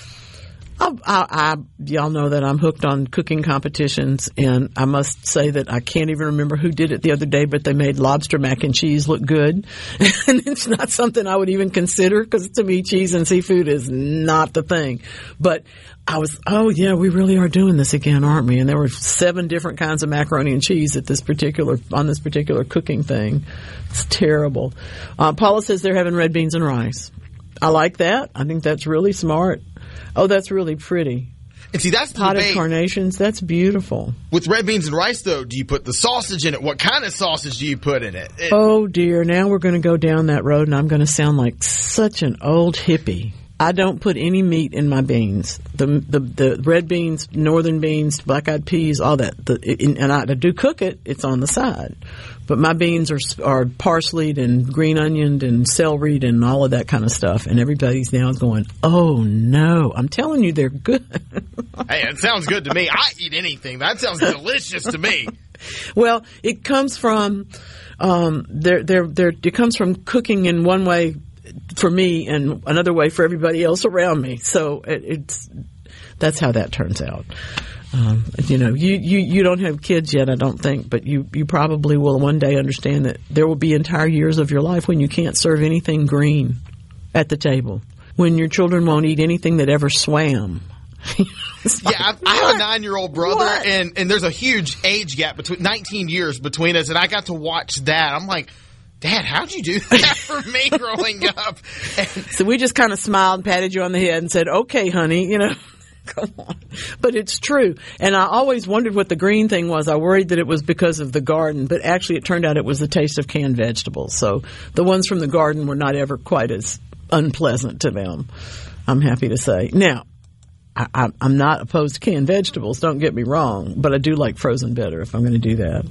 [SPEAKER 4] I, I, I, y'all know that I'm hooked on cooking competitions, and I must say that I can't even remember who did it the other day, but they made lobster mac and cheese look good. And it's not something I would even consider, because to me, cheese and seafood is not the thing. But I was, oh yeah, we really are doing this again, aren't we? And there were seven different kinds of macaroni and cheese at this particular, on this particular cooking thing. It's terrible. Uh, Paula says they're having red beans and rice. I like that. I think that's really smart. Oh, that's really pretty.
[SPEAKER 5] And see, that's the
[SPEAKER 4] potted
[SPEAKER 5] debate.
[SPEAKER 4] Carnations. That's beautiful.
[SPEAKER 5] With red beans and rice, though, do you put the sausage in it? What kind of sausage do you put in it? it
[SPEAKER 4] oh, dear. Now we're going to go down that road, and I'm going to sound like such an old hippie. I don't put any meat in my beans. The the, the red beans, northern beans, black-eyed peas, all that. The, and I do cook it. It's on the side. But my beans are are parsleyed and green onioned and celeryed and all of that kind of stuff. And everybody's now going, oh, no. I'm telling you, they're good.
[SPEAKER 5] Hey, it sounds good to me. I eat anything. That sounds delicious to me.
[SPEAKER 4] Well, it comes from um, there. There, there. It comes from cooking in one way for me and another way for everybody else around me. So it, it's that's how that turns out. Um, you know, you, you, you don't have kids yet, I don't think, but you, you probably will one day understand that there will be entire years of your life when you can't serve anything green at the table, when your children won't eat anything that ever swam.
[SPEAKER 5] Yeah, I, I have a nine-year-old brother,
[SPEAKER 4] What?
[SPEAKER 5] and, and there's a huge age gap between nineteen years between us, and I got to watch that. I'm like, Dad, how'd you do that for me growing up? And
[SPEAKER 4] So we just kind of smiled and patted you on the head and said, okay, honey, you know. Come on. But it's true. And I always wondered what the green thing was. I worried that it was because of the garden, but actually it turned out it was the taste of canned vegetables. So the ones from the garden were not ever quite as unpleasant to them, I'm happy to say. Now, I, I, I'm not opposed to canned vegetables, don't get me wrong, but I do like frozen better if I'm going to do that.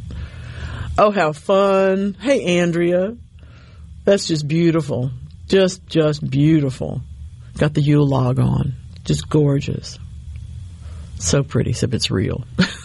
[SPEAKER 4] Oh, how fun. Hey, Andrea. That's just beautiful. Just, just beautiful. Got the Yule log on. Just gorgeous. So pretty, except it's real.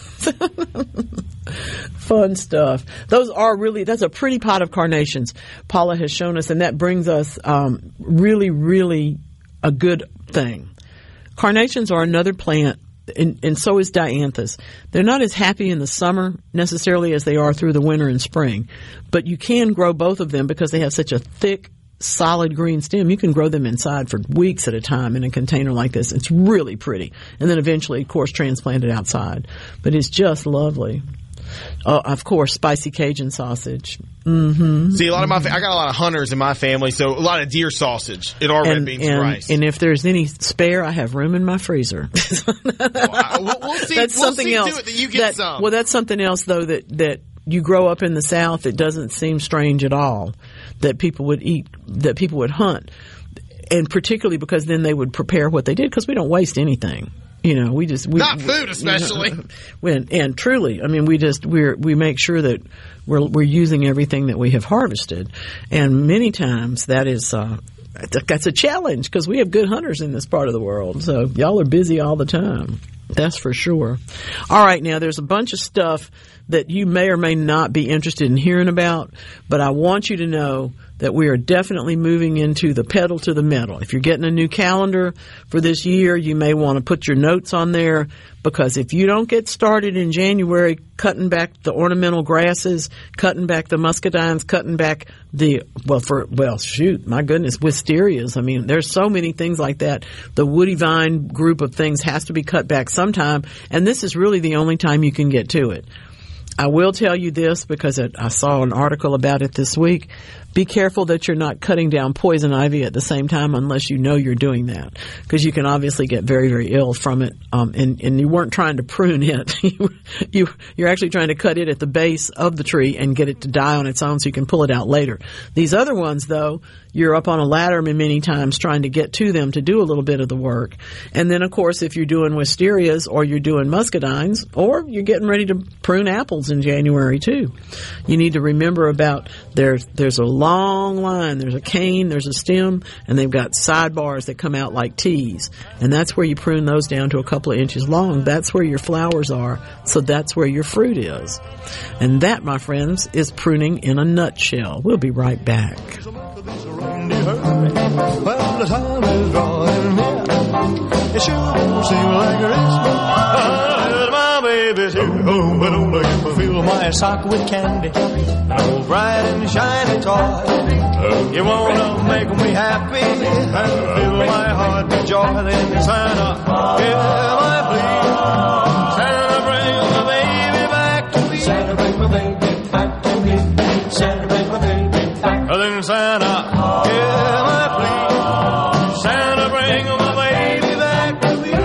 [SPEAKER 4] Fun stuff. Those are really, that's a pretty pot of carnations Paula has shown us, and that brings us um, really, really a good thing. Carnations are another plant, and, and so is dianthus. They're not as happy in the summer necessarily as they are through the winter and spring, but you can grow both of them because they have such a thick, solid green stem. You can grow them inside for weeks at a time in a container like this. It's really pretty. And then eventually, of course, transplant it outside. But it's just lovely. Uh, of course, spicy Cajun sausage. Mm-hmm.
[SPEAKER 5] See, a lot of my, fa- I got a lot of hunters in my family, so a lot of deer sausage in our
[SPEAKER 4] And,
[SPEAKER 5] red beans
[SPEAKER 4] and,
[SPEAKER 5] and rice.
[SPEAKER 4] and if there's any spare, I have room in my freezer.
[SPEAKER 5] Well, I- we'll, we'll see.
[SPEAKER 4] That's
[SPEAKER 5] we'll
[SPEAKER 4] something
[SPEAKER 5] see
[SPEAKER 4] else.
[SPEAKER 5] to it that you get
[SPEAKER 4] That-
[SPEAKER 5] some.
[SPEAKER 4] Well, that's something else, though, that, that you grow up in the South. It doesn't seem strange at all that people would eat, that people would hunt. And particularly because then they would prepare what they did, because we don't waste anything. You know, we just we,
[SPEAKER 5] Not food, especially.
[SPEAKER 4] You know, when, and truly, I mean, we just we're we make sure that we're we're using everything that we have harvested, and many times that is uh, that's a challenge because we have good hunters in this part of the world. So y'all are busy all the time. That's for sure. All right, now there's a bunch of stuff that you may or may not be interested in hearing about, but I want you to know that we are definitely moving into the pedal to the metal. If you're getting a new calendar for this year, you may want to put your notes on there, because if you don't get started in January cutting back the ornamental grasses, cutting back the muscadines, cutting back the, well, for, well, shoot, my goodness, wisterias. I mean, there's so many things like that. The woody vine group of things has to be cut back sometime, and this is really the only time you can get to it. I will tell you this because it, I saw an article about it this week. Be careful that you're not cutting down poison ivy at the same time unless you know you're doing that, because you can obviously get very, very ill from it. Um, and, and you weren't trying to prune it. you, you, you're actually trying to cut it at the base of the tree and get it to die on its own so you can pull it out later. These other ones, though, you're up on a ladder many times trying to get to them to do a little bit of the work. And then, of course, if you're doing wisterias or you're doing muscadines or you're getting ready to prune apples in January too, you need to remember about there's, there's a long line. There's a cane, there's a stem, and they've got sidebars that come out like T's. And that's where you prune those down to a couple of inches long. That's where your flowers are. So that's where your fruit is. And that, my friends, is pruning in a nutshell. We'll be right back.
[SPEAKER 7] Well, the time is drawing near. It sure won't seem like Christmas. My baby's here. Oh, but don't make me fill my sock with candy. No bright and shiny toy. You wanna make me happy and fill my heart with joy. Then Santa, hear my plea. Santa, bring my baby back to me. Santa, bring my baby back to me. Santa, bring my baby back to me. Then Santa, hear my plea. Santa, bring my baby back to me.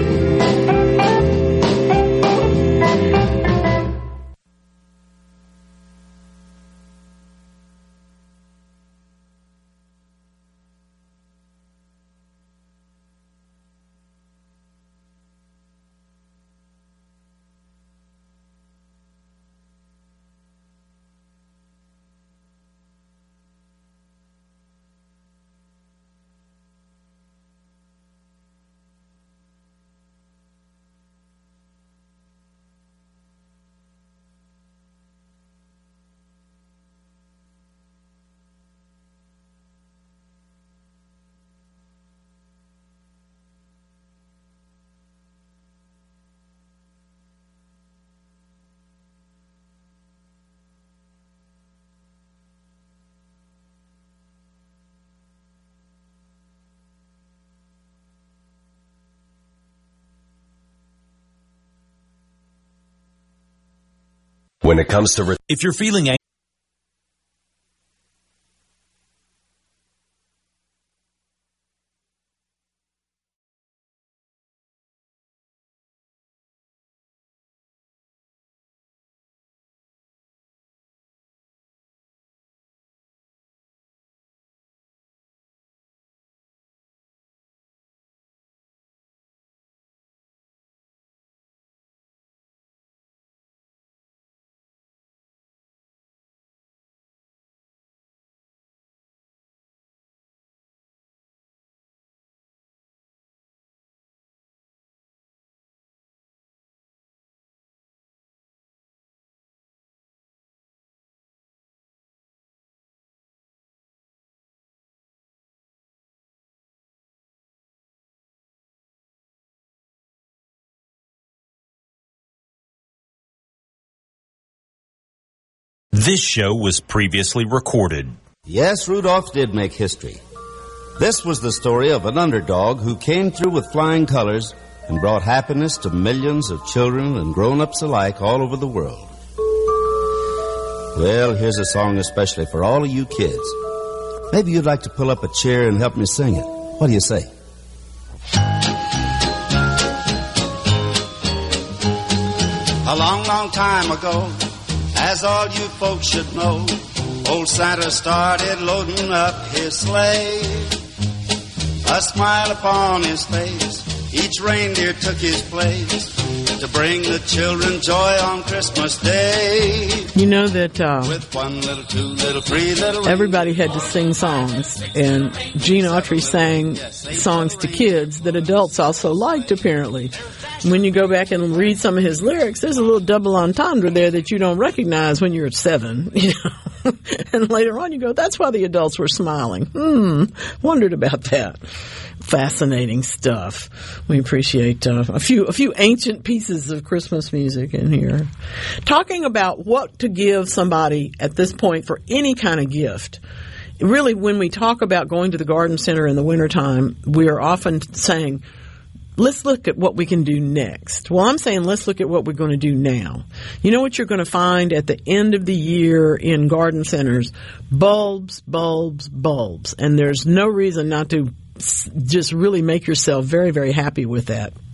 [SPEAKER 3] When it comes to re- if you're feeling angry, this show was previously recorded.
[SPEAKER 8] Yes, Rudolph did make history. This was the story of an underdog who came through with flying colors and brought happiness to millions of children and grown-ups alike all over the world. Well, here's a song especially for all of you kids. Maybe you'd like to pull up a chair and help me sing it. What do you say? A long, long time ago, as all you folks should know, old Santa started loading up his sleigh. A smile upon his face, each reindeer took his place to bring the children joy on Christmas Day.
[SPEAKER 4] You know that uh,
[SPEAKER 8] with one little, two little, three little,
[SPEAKER 4] everybody had to sing songs, and Gene Autry sang songs to kids that adults also liked, apparently. When you go back and read some of his lyrics, there's a little double entendre there that you don't recognize when you're at seven. You know? And later on you go, that's why the adults were smiling. Hmm, wondered about that. Fascinating stuff. We appreciate uh, a few a few ancient pieces of Christmas music in here. Talking about what to give somebody at this point for any kind of gift. Really, when we talk about going to the garden center in the wintertime, we are often saying, let's look at what we can do next. Well, I'm saying let's look at what we're going to do now. You know what you're going to find at the end of the year in garden centers? Bulbs, bulbs, bulbs. And there's no reason not to just really make yourself very, very happy with that.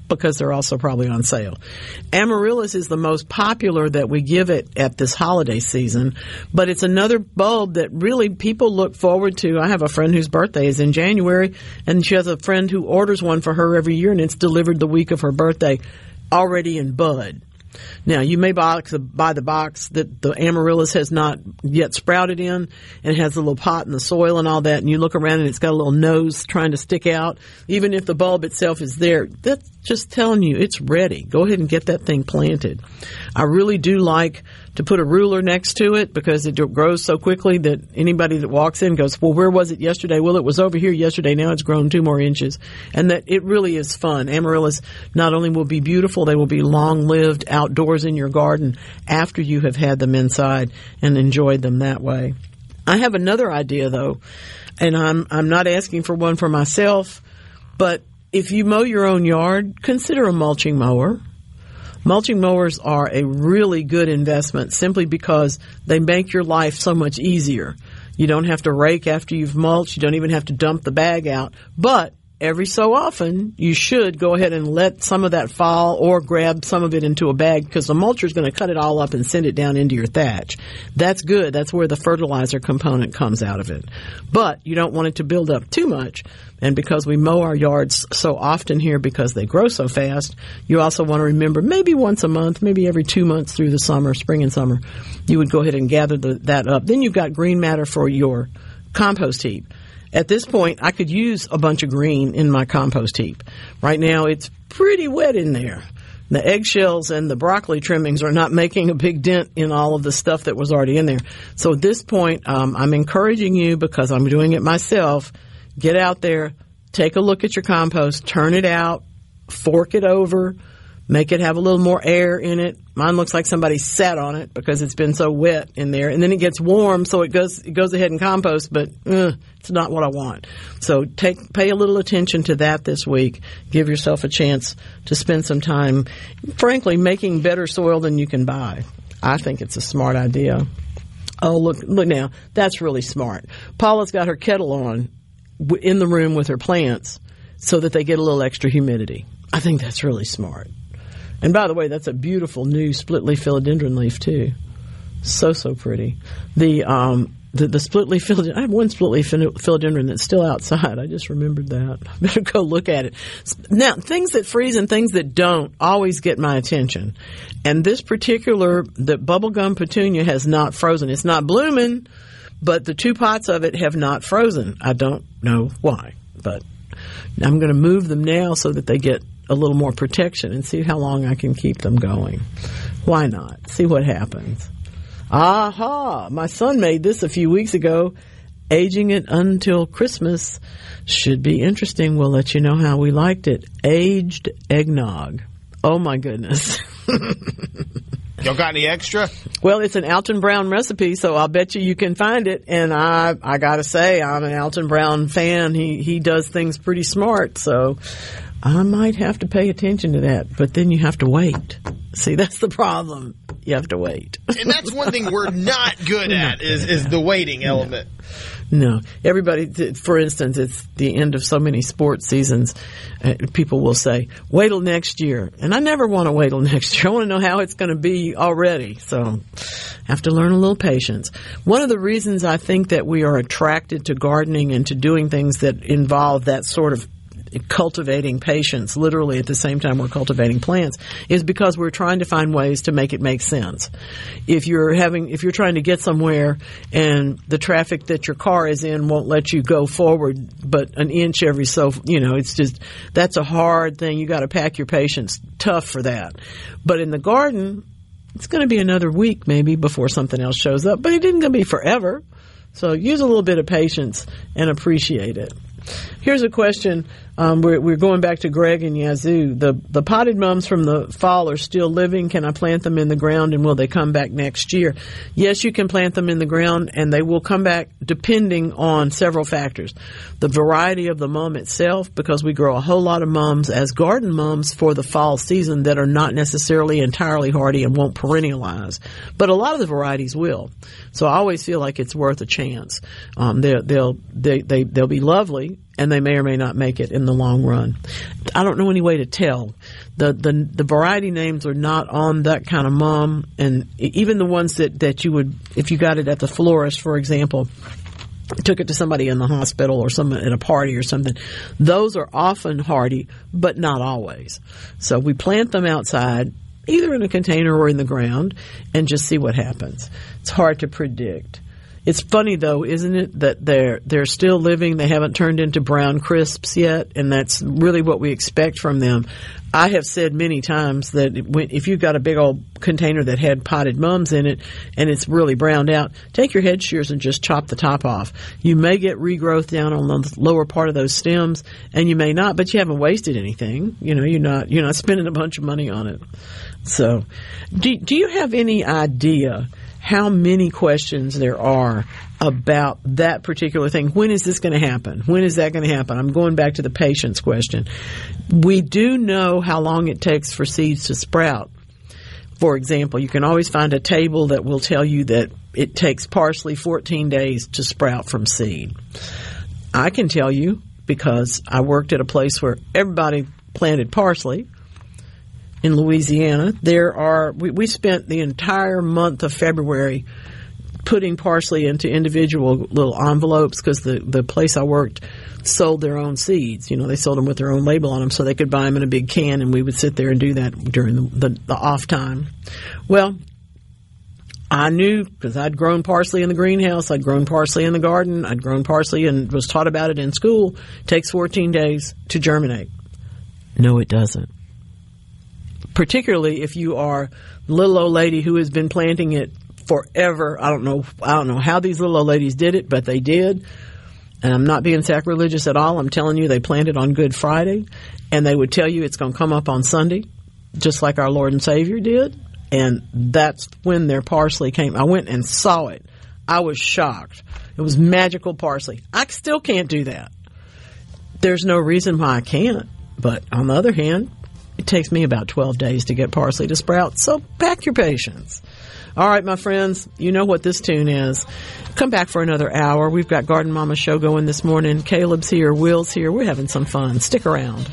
[SPEAKER 4] because they're also probably on sale. Amaryllis is the most popular that we give it at this holiday season, but it's another bulb that really people look forward to. I have a friend whose birthday is in January, and she has a friend who orders one for her every year, and it's delivered the week of her birthday, already in bud. Now, you may buy, buy the box that the amaryllis has not yet sprouted in, and it has a little pot in the soil and all that, and you look around and it's got a little nose trying to stick out. Even if the bulb itself is there, that's just telling you it's ready. Go ahead and get that thing planted. I really do like to put a ruler next to it because it grows so quickly that anybody that walks in goes, well, where was it yesterday? Well, it was over here yesterday. Now it's grown two more inches. And that it really is fun. Amaryllis not only will be beautiful, they will be long-lived outdoors in your garden after you have had them inside and enjoyed them that way. I have another idea, though, and I'm I'm not asking for one for myself, but if you mow your own yard, consider a mulching mower. Mulching mowers are a really good investment simply because they make your life so much easier. You don't have to rake after you've mulched. You don't even have to dump the bag out. But every so often, you should go ahead and let some of that fall or grab some of it into a bag because the mulcher is going to cut it all up and send it down into your thatch. That's good. That's where the fertilizer component comes out of it. But you don't want it to build up too much. And because we mow our yards so often here because they grow so fast, you also want to remember maybe once a month, maybe every two months through the summer, spring and summer, you would go ahead and gather the, that up. Then you've got green matter for your compost heap. At this point, I could use a bunch of green in my compost heap. Right now, it's pretty wet in there. The eggshells and the broccoli trimmings are not making a big dent in all of the stuff that was already in there. So at this point, um, I'm encouraging you, because I'm doing it myself, get out there, take a look at your compost, turn it out, fork it over, make it have a little more air in it. Mine looks like somebody sat on it because it's been so wet in there. And then it gets warm, so it goes it goes ahead and compost, but uh, it's not what I want. So take pay a little attention to that this week. Give yourself a chance to spend some time, frankly, making better soil than you can buy. I think it's a smart idea. Oh, look, look now. That's really smart. Paula's got her kettle on in the room with her plants so that they get a little extra humidity. I think that's really smart. And by the way, that's a beautiful new split-leaf philodendron leaf, too. So, so pretty. The um, the, the split-leaf philodendron, I have one split-leaf philodendron that's still outside. I just remembered that. I better go look at it. Now, things that freeze and things that don't always get my attention. And this particular, the bubblegum petunia has not frozen. It's not blooming, but the two pots of it have not frozen. I don't know why, but I'm going to move them now so that they get a little more protection and see how long I can keep them going. Why not? See what happens. Aha! My son made this a few weeks ago. Aging it until Christmas should be interesting. We'll let you know how we liked it. Aged eggnog. Oh my goodness.
[SPEAKER 5] Y'all got any extra?
[SPEAKER 4] Well, it's an Alton Brown recipe, so I'll bet you you can find it. And I, I gotta say, I'm an Alton Brown fan. He, he does things pretty smart, so I might have to pay attention to that. But then you have to wait. See, that's the problem. You have to wait.
[SPEAKER 5] And that's one thing we're not good at is, is the waiting element.
[SPEAKER 4] No. Everybody, for instance, it's the end of so many sports seasons. Uh, people will say, wait till next year. And I never want to wait till next year. I want to know how it's going to be already. So I have to learn a little patience. One of the reasons I think that we are attracted to gardening and to doing things that involve that sort of cultivating patience, literally at the same time we're cultivating plants, is because we're trying to find ways to make it make sense. If you're having, if you're trying to get somewhere and the traffic that your car is in won't let you go forward but an inch every so, you know, it's just, that's a hard thing. You got to pack your patience tough for that. But in the garden, it's going to be another week maybe before something else shows up, but it isn't going to be forever. So use a little bit of patience and appreciate it. Here's a question. Um, we're, we're going back to Greg and Yazoo. The the potted mums from the fall are still living. Can I plant them in the ground, and will they come back next year? Yes, you can plant them in the ground, and they will come back depending on several factors. The variety of the mum itself, because we grow a whole lot of mums as garden mums for the fall season that are not necessarily entirely hardy and won't perennialize. But a lot of the varieties will. So I always feel like it's worth a chance. Um, they'll, they'll, they, they, they'll be lovely. and they may or may not make it in the long run. I don't know any way to tell. The, the, the variety names are not on that kind of mom, and even the ones that, that you would, if you got it at the florist, for example, took it to somebody in the hospital or some at a party or something, those are often hardy, but not always. So we plant them outside, either in a container or in the ground, and just see what happens. It's hard to predict. It's funny, though, isn't it, that they're they're still living. They haven't turned into brown crisps yet, and that's really what we expect from them. I have said many times that when, if you've got a big old container that had potted mums in it and it's really browned out, take your head shears and just chop the top off. You may get regrowth down on the lower part of those stems, and you may not, but you haven't wasted anything. You know, you're not you're not spending a bunch of money on it. So, do do you have any idea how many questions there are about that particular thing? When is this going to happen? When is that going to happen? I'm going back to the patience question. We do know how long it takes for seeds to sprout. For example, you can always find a table that will tell you that it takes parsley fourteen days to sprout from seed. I can tell you, because I worked at a place where everybody planted parsley in Louisiana. There are we, we spent the entire month of February putting parsley into individual little envelopes, because the, the place I worked sold their own seeds. You know, they sold them with their own label on them, so they could buy them in a big can, and we would sit there and do that during the, the, the off time. Well, I knew, because I'd grown parsley in the greenhouse, I'd grown parsley in the garden, I'd grown parsley and was taught about it in school. It takes fourteen days to germinate. No, it doesn't. Particularly if you are the little old lady who has been planting it forever. I don't know. I don't know how these little old ladies did it, but they did. And I'm not being sacrilegious at all. I'm telling you, they planted on Good Friday, and they would tell you it's going to come up on Sunday, just like our Lord and Savior did. And that's when their parsley came. I went and saw it. I was shocked. It was magical parsley. I still can't do that. There's no reason why I can't. But on the other hand, it takes me about twelve days to get parsley to sprout, so pack your patience. All right, my friends, you know what this tune is. Come back for another hour. We've got Garden Mama show going this morning. Caleb's here, Will's here. We're having some fun. Stick around.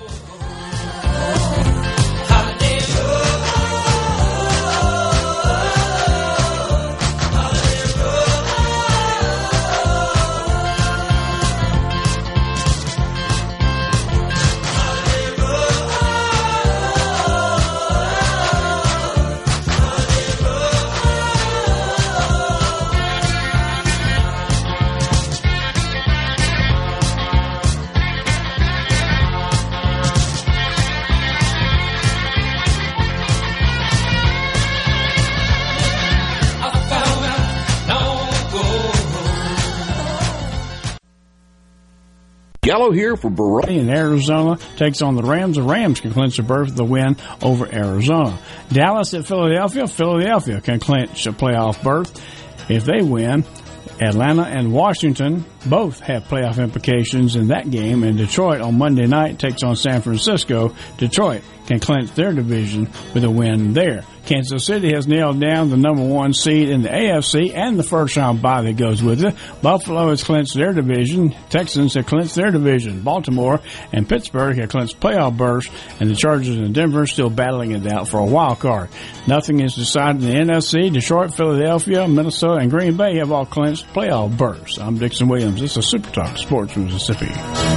[SPEAKER 9] Yellow here for Baroque.
[SPEAKER 10] In Arizona takes on the Rams. The Rams can clinch a berth with the win over Arizona. Dallas at Philadelphia. Philadelphia can clinch a playoff berth if they win. Atlanta and Washington both have playoff implications in that game. And Detroit on Monday night takes on San Francisco. Detroit can clinch their division with a win there. Kansas City has nailed down the number one seed in the A F C and the first round bye that goes with it. Buffalo has clinched their division. Texans have clinched their division. Baltimore and Pittsburgh have clinched playoff berths, and the Chargers and Denver are still battling it out for a wild card. Nothing is decided in the N F C. Detroit, Philadelphia, Minnesota, and Green Bay have all clinched playoff berths. I'm Dixon Williams. This is Super Talk Sports Mississippi.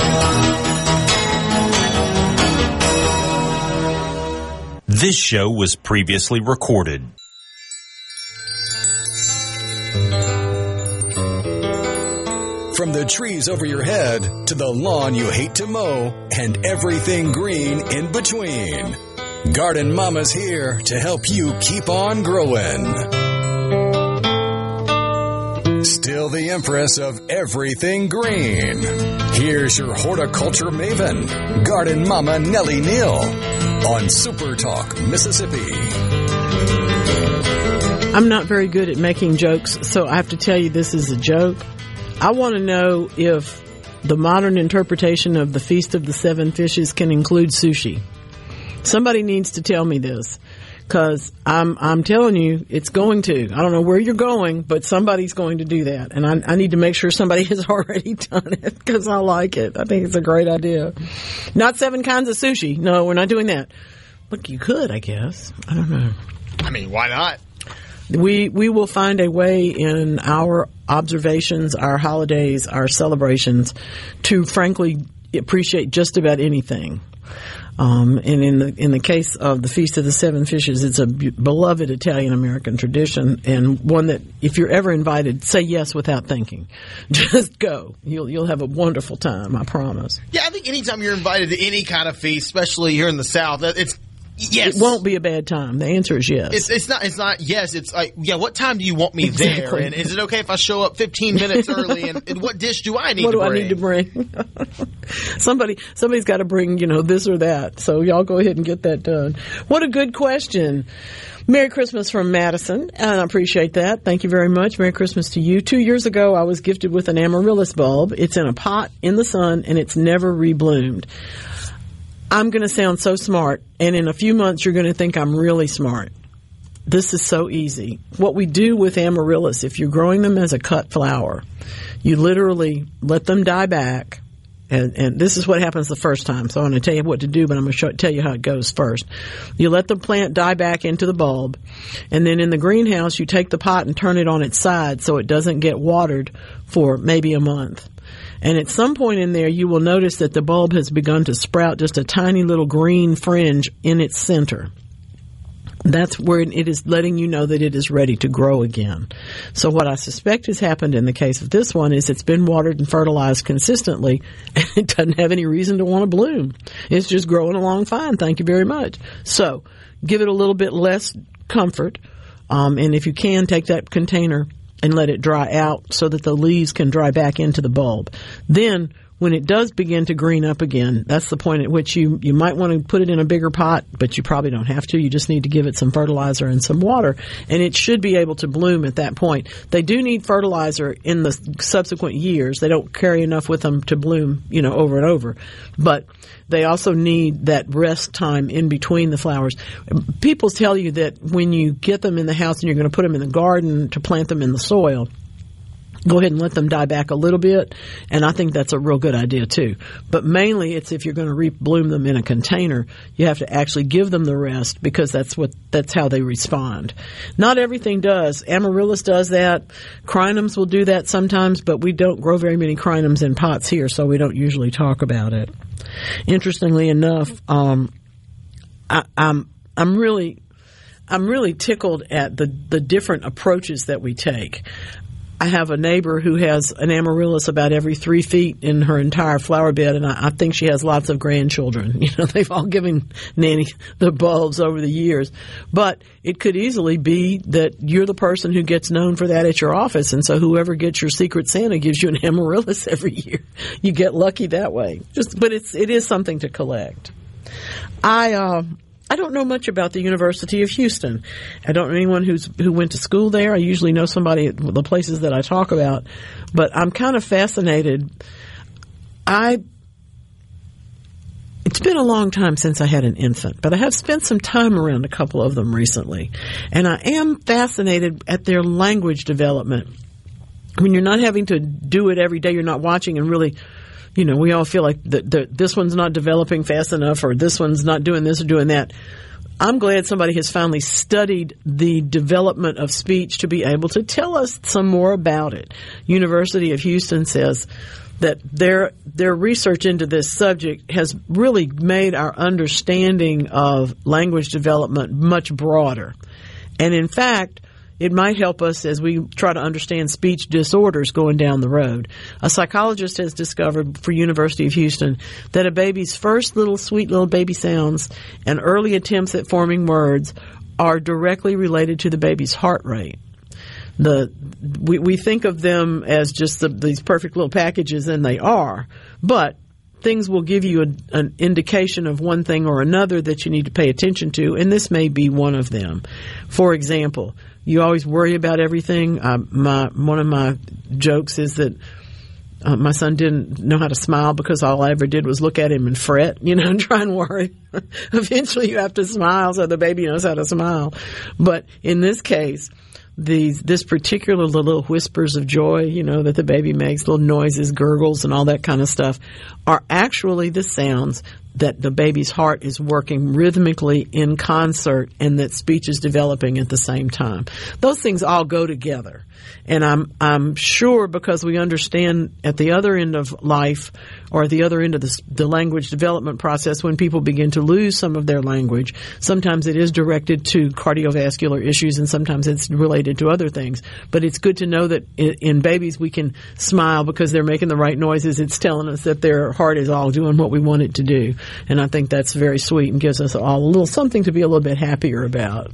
[SPEAKER 3] This show was previously recorded.
[SPEAKER 1] From the trees over your head to the lawn you hate to mow and everything green in between, Garden Mama's here to help you keep on growing. Still the empress of everything green. Here's your horticulture maven, Garden Mama Nellie Neal, on Super Talk Mississippi.
[SPEAKER 4] I'm not very good at making jokes, so I have to tell you this is a joke. I want to know if the modern interpretation of the Feast of the Seven Fishes can include sushi. Somebody needs to tell me this, Because I'm I'm telling you, it's going to. I don't know where you're going, but somebody's going to do that. And I, I need to make sure somebody has already done it because I like it. I think it's a great idea. Not seven kinds of sushi. No, we're not doing that. But you could, I guess. I don't know.
[SPEAKER 5] I mean, why not?
[SPEAKER 4] We we will find a way in our observations, our holidays, our celebrations to frankly appreciate just about anything. Um, and in the in the case of the Feast of the Seven Fishes, it's a b- beloved Italian American tradition, and one that if you're ever invited, say yes without thinking. Just go. You'll you'll have a wonderful time. I promise.
[SPEAKER 5] Yeah, I think anytime you're invited to any kind of feast, especially here in the South, it's yes.
[SPEAKER 4] It won't be a bad time. The answer is yes.
[SPEAKER 5] It's, it's not. It's not. Yes. It's like, yeah. What time do you want me
[SPEAKER 4] exactly.
[SPEAKER 5] there? And is it okay if I show up fifteen minutes early? And, and what dish do I need?
[SPEAKER 4] What
[SPEAKER 5] to
[SPEAKER 4] do
[SPEAKER 5] bring?
[SPEAKER 4] I need to bring? Somebody, somebody's got to bring, you know, this or that. So y'all go ahead and get that done. What a good question. Merry Christmas from Madison, and I appreciate that. Thank you very much. Merry Christmas to you. Two years ago, I was gifted with an amaryllis bulb. It's in a pot in the sun, and it's never rebloomed. I'm going to sound so smart, and in a few months you're going to think I'm really smart. This is so easy. What we do with amaryllis, if you're growing them as a cut flower, you literally let them die back, and, and this is what happens the first time. So I'm going to tell you what to do, but I'm going to show, tell you how it goes first. You let the plant die back into the bulb, and then in the greenhouse you take the pot and turn it on its side so it doesn't get watered for maybe a month. And at some point in there, you will notice that the bulb has begun to sprout just a tiny little green fringe in its center. That's where it is letting you know that it is ready to grow again. So what I suspect has happened in the case of this one is it's been watered and fertilized consistently, and it doesn't have any reason to want to bloom. It's just growing along fine. Thank you very much. So give it a little bit less comfort, um, and if you can, take that container and let it dry out so that the leaves can dry back into the bulb. Then, when it does begin to green up again, that's the point at which you, you might want to put it in a bigger pot, but you probably don't have to. You just need to give it some fertilizer and some water, and it should be able to bloom at that point. They do need fertilizer in the subsequent years. They don't carry enough with them to bloom, you know, over and over. But they also need that rest time in between the flowers. People tell you that when you get them in the house and you're going to put them in the garden to plant them in the soil, go ahead and let them die back a little bit, and I think that's a real good idea too. But mainly it's if you're going to rebloom them in a container, you have to actually give them the rest because that's what that's how they respond. Not everything does. Amaryllis does that. Crinums will do that sometimes, but we don't grow very many crinums in pots here, so we don't usually talk about it. Interestingly enough, um, I, I'm I'm really I'm really tickled at the the different approaches that we take. I have a neighbor who has an amaryllis about every three feet in her entire flower bed, and I, I think she has lots of grandchildren. You know, they've all given Nanny the bulbs over the years. But it could easily be that you're the person who gets known for that at your office, and so whoever gets your Secret Santa gives you an amaryllis every year. You get lucky that way. Just, but it's it is something to collect. I. Uh, I don't know much about the University of Houston. I don't know anyone who's who went to school there. I usually know somebody at the places that I talk about, but I'm kind of fascinated. I it's been a long time since I had an infant, but I have spent some time around a couple of them recently, and I am fascinated at their language development. When you're not having to do it every day, you're not watching and really. You know, we all feel like the, the, this one's not developing fast enough or this one's not doing this or doing that. I'm glad somebody has finally studied the development of speech to be able to tell us some more about it. University of Houston says that their their research into this subject has really made our understanding of language development much broader. And in fact, it might help us as we try to understand speech disorders going down the road. A psychologist has discovered for University of Houston that a baby's first little sweet little baby sounds and early attempts at forming words are directly related to the baby's heart rate. The we, we think of them as just the, these perfect little packages, and they are, but things will give you a, an indication of one thing or another that you need to pay attention to, and this may be one of them. For example, you always worry about everything. Uh, my one of my jokes is that Uh, my son didn't know how to smile because all I ever did was look at him and fret, you know, and try and worry. Eventually you have to smile so the baby knows how to smile. But in this case, these, this particular little whispers of joy, you know, that the baby makes, little noises, gurgles, and all that kind of stuff, are actually the sounds that the baby's heart is working rhythmically in concert and that speech is developing at the same time. Those things all go together. And I'm I'm sure because we understand at the other end of life or at the other end of the, the language development process, when people begin to lose some of their language, sometimes it is directed to cardiovascular issues and sometimes it's related to other things. But it's good to know that in, in babies we can smile because they're making the right noises. It's telling us that their heart is all doing what we want it to do. And I think that's very sweet and gives us all a little something to be a little bit happier about.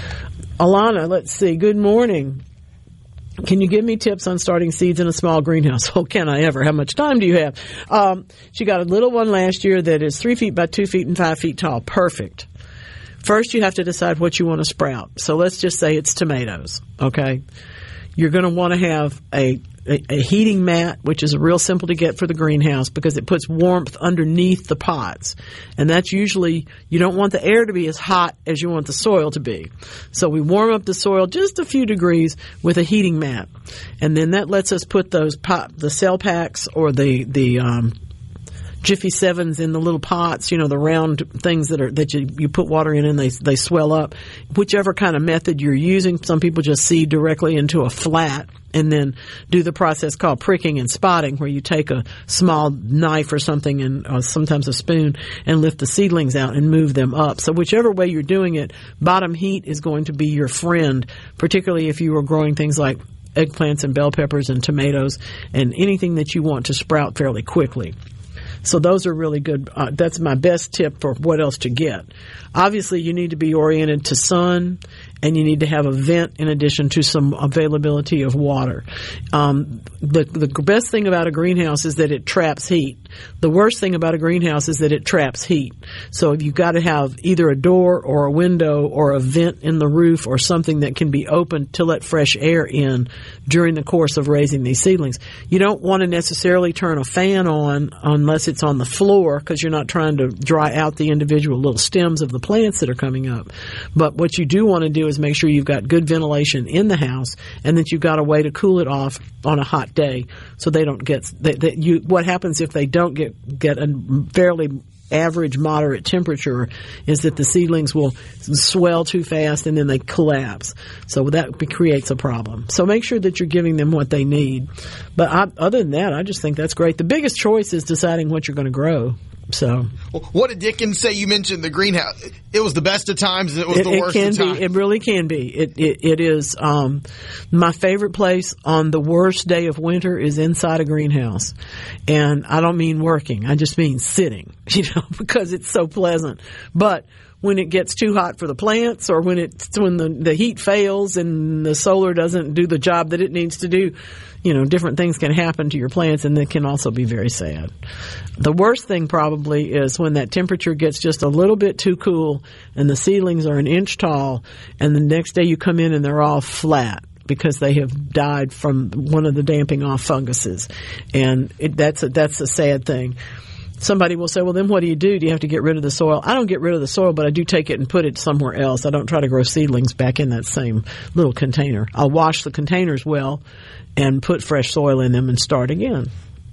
[SPEAKER 4] Alana, let's see. Good morning. Can you give me tips on starting seeds in a small greenhouse? Oh, can I ever? How much time do you have? Um, she got a little one last year that is three feet by two feet and five feet tall. Perfect. First, you have to decide what you want to sprout. So let's just say it's tomatoes, okay? You're going to want to have a A, a heating mat, which is real simple to get for the greenhouse because it puts warmth underneath the pots. And that's usually, you don't want the air to be as hot as you want the soil to be. So we warm up the soil just a few degrees with a heating mat. And then that lets us put those pot, the cell packs or the, the, um, Jiffy Sevens in the little pots, you know, the round things that are, that you, you put water in and they, they swell up. Whichever kind of method you're using, some people just seed directly into a flat and then do the process called pricking and spotting, where you take a small knife or something and uh, sometimes a spoon and lift the seedlings out and move them up. So whichever way you're doing it, bottom heat is going to be your friend, particularly if you are growing things like eggplants and bell peppers and tomatoes and anything that you want to sprout fairly quickly. So those are really good. Uh, that's my best tip for what else to get. Obviously, you need to be oriented to sun, and you need to have a vent in addition to some availability of water. Um, the, the best thing about a greenhouse is that it traps heat. The worst thing about a greenhouse is that it traps heat. So you've got to have either a door or a window or a vent in the roof or something that can be opened to let fresh air in during the course of raising these seedlings. You don't want to necessarily turn a fan on unless it's on the floor because you're not trying to dry out the individual little stems of the plants that are coming up. But what you do want to do is make sure you've got good ventilation in the house and that you've got a way to cool it off on a hot day so they don't get that, that you what happens if they don't get get a fairly average moderate temperature is that the seedlings will swell too fast and then they collapse. So that creates a problem. So make sure that you're giving them what they need. But I, other than that, I just think that's great. The biggest choice is deciding what you're going to grow. So,
[SPEAKER 5] what did Dickens say? You mentioned the greenhouse. It was the best of times, and it was
[SPEAKER 4] it,
[SPEAKER 5] the worst
[SPEAKER 4] it can
[SPEAKER 5] of times.
[SPEAKER 4] Be, it really can be. It it, it is. Um, my favorite place on the worst day of winter is inside a greenhouse, and I don't mean working. I just mean sitting. You know, because it's so pleasant. But when it gets too hot for the plants, or when it's when the the heat fails and the solar doesn't do the job that it needs to do, you know, different things can happen to your plants, and that can also be very sad. The worst thing probably is when that temperature gets just a little bit too cool and the seedlings are an inch tall, and the next day you come in and they're all flat because they have died from one of the damping off funguses. And it, that's a, that's a sad thing. Somebody will say, well, then what do you do? Do you have to get rid of the soil? I don't get rid of the soil, but I do take it and put it somewhere else. I don't try to grow seedlings back in that same little container. I'll wash the containers well and put fresh soil in them and start again.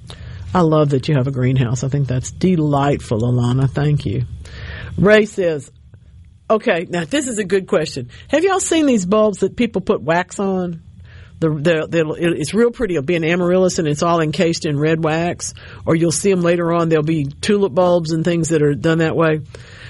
[SPEAKER 4] I love that you have a greenhouse. I think that's delightful, Alana. Thank you. Ray says, okay, now this is a good question. Have y'all seen these bulbs that people put wax on? The, the, the, it's real pretty. It'll be an amaryllis and it's all encased in red wax. Or you'll see them later on. There'll be tulip bulbs and things that are done that way.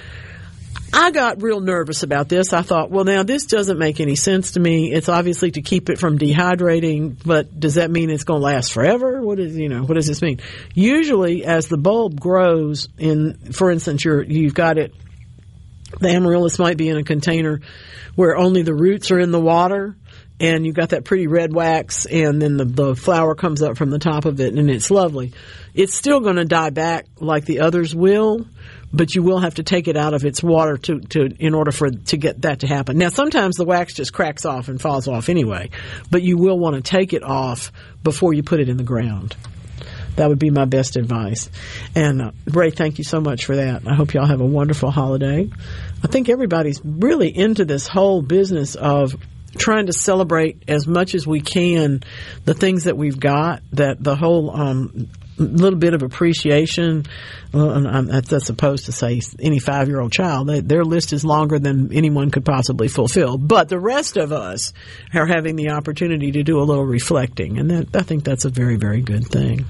[SPEAKER 4] I got real nervous about this. I thought, well, now this doesn't make any sense to me. It's obviously to keep it from dehydrating, but does that mean it's going to last forever? What is, you know, what does this mean? Usually, as the bulb grows, in, for instance, you're, you've got it, the amaryllis might be in a container where only the roots are in the water, and you've got that pretty red wax, and then the, the flower comes up from the top of it, and it's lovely. It's still going to die back like the others will, but you will have to take it out of its water to, to in order for to get that to happen. Now, sometimes the wax just cracks off and falls off anyway, but you will want to take it off before you put it in the ground. That would be my best advice. And uh, Ray, thank you so much for that. I hope y'all have a wonderful holiday. I think everybody's really into this whole business of trying to celebrate as much as we can the things that we've got, that the whole um, little bit of appreciation. Well, and I'm, that's supposed to say any five-year-old child, they, their list is longer than anyone could possibly fulfill. But the rest of us are having the opportunity to do a little reflecting, and that, I think that's a very, very good thing.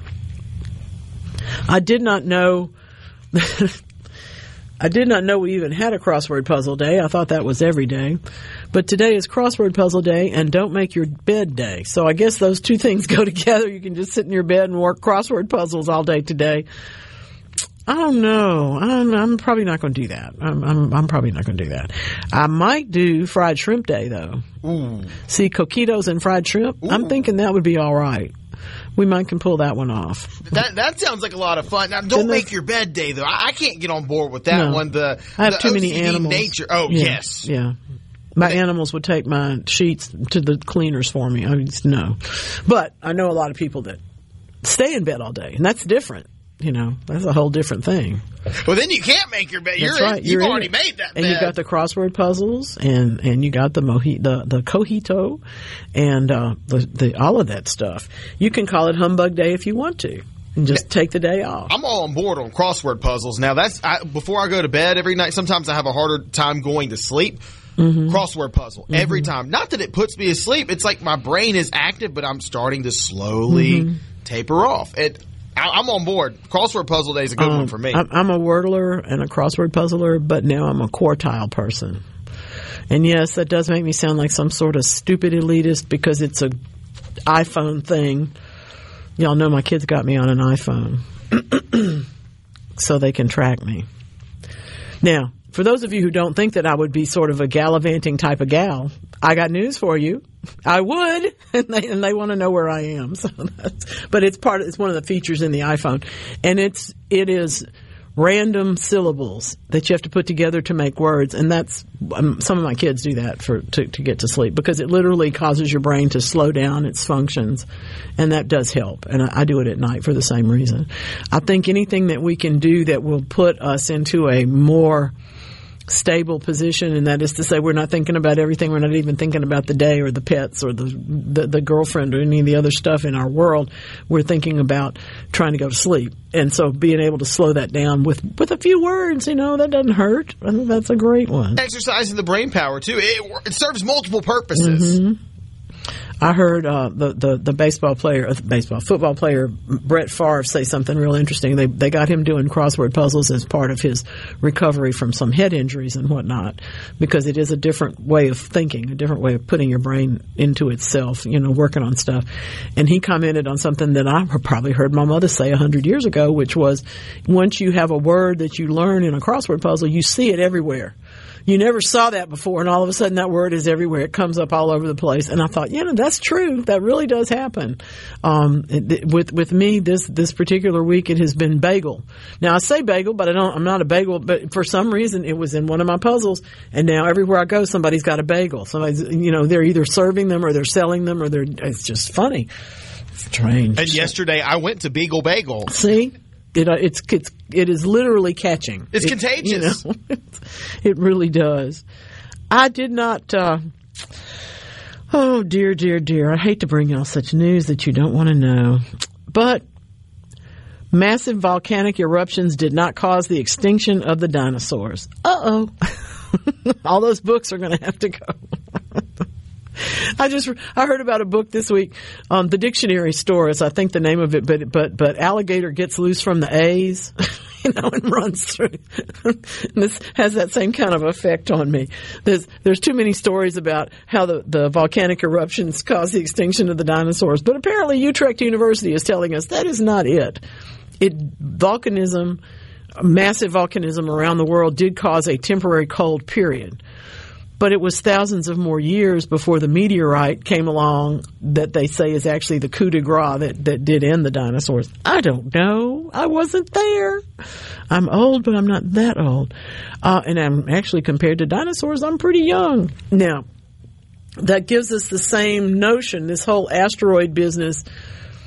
[SPEAKER 4] I did not know... I did not know we even had a crossword puzzle day. I thought that was every day. But today is crossword puzzle day and don't make your bed day. So I guess those two things go together. You can just sit in your bed and work crossword puzzles all day today. I don't know. I'm, I'm probably not going to do that. I'm, I'm, I'm probably not going to do that. I might do fried shrimp day, though.
[SPEAKER 5] Ooh.
[SPEAKER 4] See, coquitos and fried shrimp? Ooh. I'm thinking that would be all right. We might can pull that one off.
[SPEAKER 5] That that sounds like a lot of fun. Now, don't make your bed day, though. I, I can't get on board with that
[SPEAKER 4] no.
[SPEAKER 5] one. The
[SPEAKER 4] I have
[SPEAKER 5] the
[SPEAKER 4] too
[SPEAKER 5] O C D
[SPEAKER 4] many animals.
[SPEAKER 5] Nature. Oh,
[SPEAKER 4] yeah.
[SPEAKER 5] yes.
[SPEAKER 4] Yeah. My animals would take my sheets to the cleaners for me. I mean, no. But I know a lot of people that stay in bed all day, and that's different. You know, that's a whole different thing.
[SPEAKER 5] Well, then you can't make your bed. You're
[SPEAKER 4] That's right.
[SPEAKER 5] in, you've
[SPEAKER 4] You're
[SPEAKER 5] already
[SPEAKER 4] in
[SPEAKER 5] made that
[SPEAKER 4] and
[SPEAKER 5] bed.
[SPEAKER 4] You got the crossword puzzles, and, and you got the moji, the the cojito, and uh, the, the all of that stuff. You can call it humbug day if you want to, and just take the day off.
[SPEAKER 5] I'm all on board on crossword puzzles. Now, that's I, before I go to bed every night. Sometimes I have a harder time going to sleep. Mm-hmm. Crossword puzzle mm-hmm. every time. Not that it puts me asleep. It's like my brain is active, but I'm starting to slowly mm-hmm. taper off. It. I'm on board. Crossword puzzle day is a good um, one for me.
[SPEAKER 4] I'm a wordler and a crossword puzzler, but now I'm a quartile person. And yes, that does make me sound like some sort of stupid elitist because it's a iPhone thing. Y'all know my kids got me on an iPhone so they can track me. Now, for those of you who don't think that I would be sort of a gallivanting type of gal, I got news for you. I would, and they, and they want to know where I am. So that's, but it's part of, it's one of the features in the iPhone, and it's it is random syllables that you have to put together to make words, and that's um, some of my kids do that for to, to get to sleep because it literally causes your brain to slow down its functions, and that does help. And I, I do it at night for the same reason. I think anything that we can do that will put us into a more stable position, and that is to say we're not thinking about everything. We're not even thinking about the day or the pets or the, the the girlfriend or any of the other stuff in our world. We're thinking about trying to go to sleep, and so being able to slow that down with with a few words, you know, that doesn't hurt. I think that's a great one.
[SPEAKER 5] Exercising the brain power too. It, it serves multiple purposes.
[SPEAKER 4] Mm-hmm. I heard uh, the, the the baseball player, uh, baseball football player Brett Favre say something real interesting. They they got him doing crossword puzzles as part of his recovery from some head injuries and whatnot, because it is a different way of thinking, a different way of putting your brain into itself, you know, working on stuff. And he commented on something that I probably heard my mother say a hundred years ago, which was, once you have a word that you learn in a crossword puzzle, you see it everywhere. You never saw that before, and all of a sudden that word is everywhere. It comes up all over the place. And I thought, yeah, that's true. That really does happen. Um, it, with with me, this this particular week, it has been bagel. Now, I say bagel, but I don't. I'm not a bagel. But for some reason, it was in one of my puzzles, and now everywhere I go, somebody's got a bagel. Somebody's, you know, they're either serving them or they're selling them, or they're. It's just funny. Strange.
[SPEAKER 5] And yesterday, I went to Beagle Bagel.
[SPEAKER 4] See. It, uh, it's it's it is literally catching.
[SPEAKER 5] It's it, contagious.
[SPEAKER 4] You know, it really does. I did not. Uh, oh dear, dear, dear! I hate to bring y'all such news that you don't want to know, but massive volcanic eruptions did not cause the extinction of the dinosaurs. Uh oh! All those books are going to have to go. I just I heard about a book this week, um, the Dictionary Store is I think the name of it, but but but alligator gets loose from the A's, you know, and runs through. And this has that same kind of effect on me. There's there's too many stories about how the, the volcanic eruptions caused the extinction of the dinosaurs, but apparently Utrecht University is telling us that is not it. It volcanism, massive volcanism around the world did cause a temporary cold period. But it was thousands of more years before the meteorite came along that they say is actually the coup de grace that, that did end the dinosaurs. I don't know. I wasn't there. I'm old, but I'm not that old. Uh, and I'm actually, compared to dinosaurs, I'm pretty young. Now, that gives us the same notion, this whole asteroid business.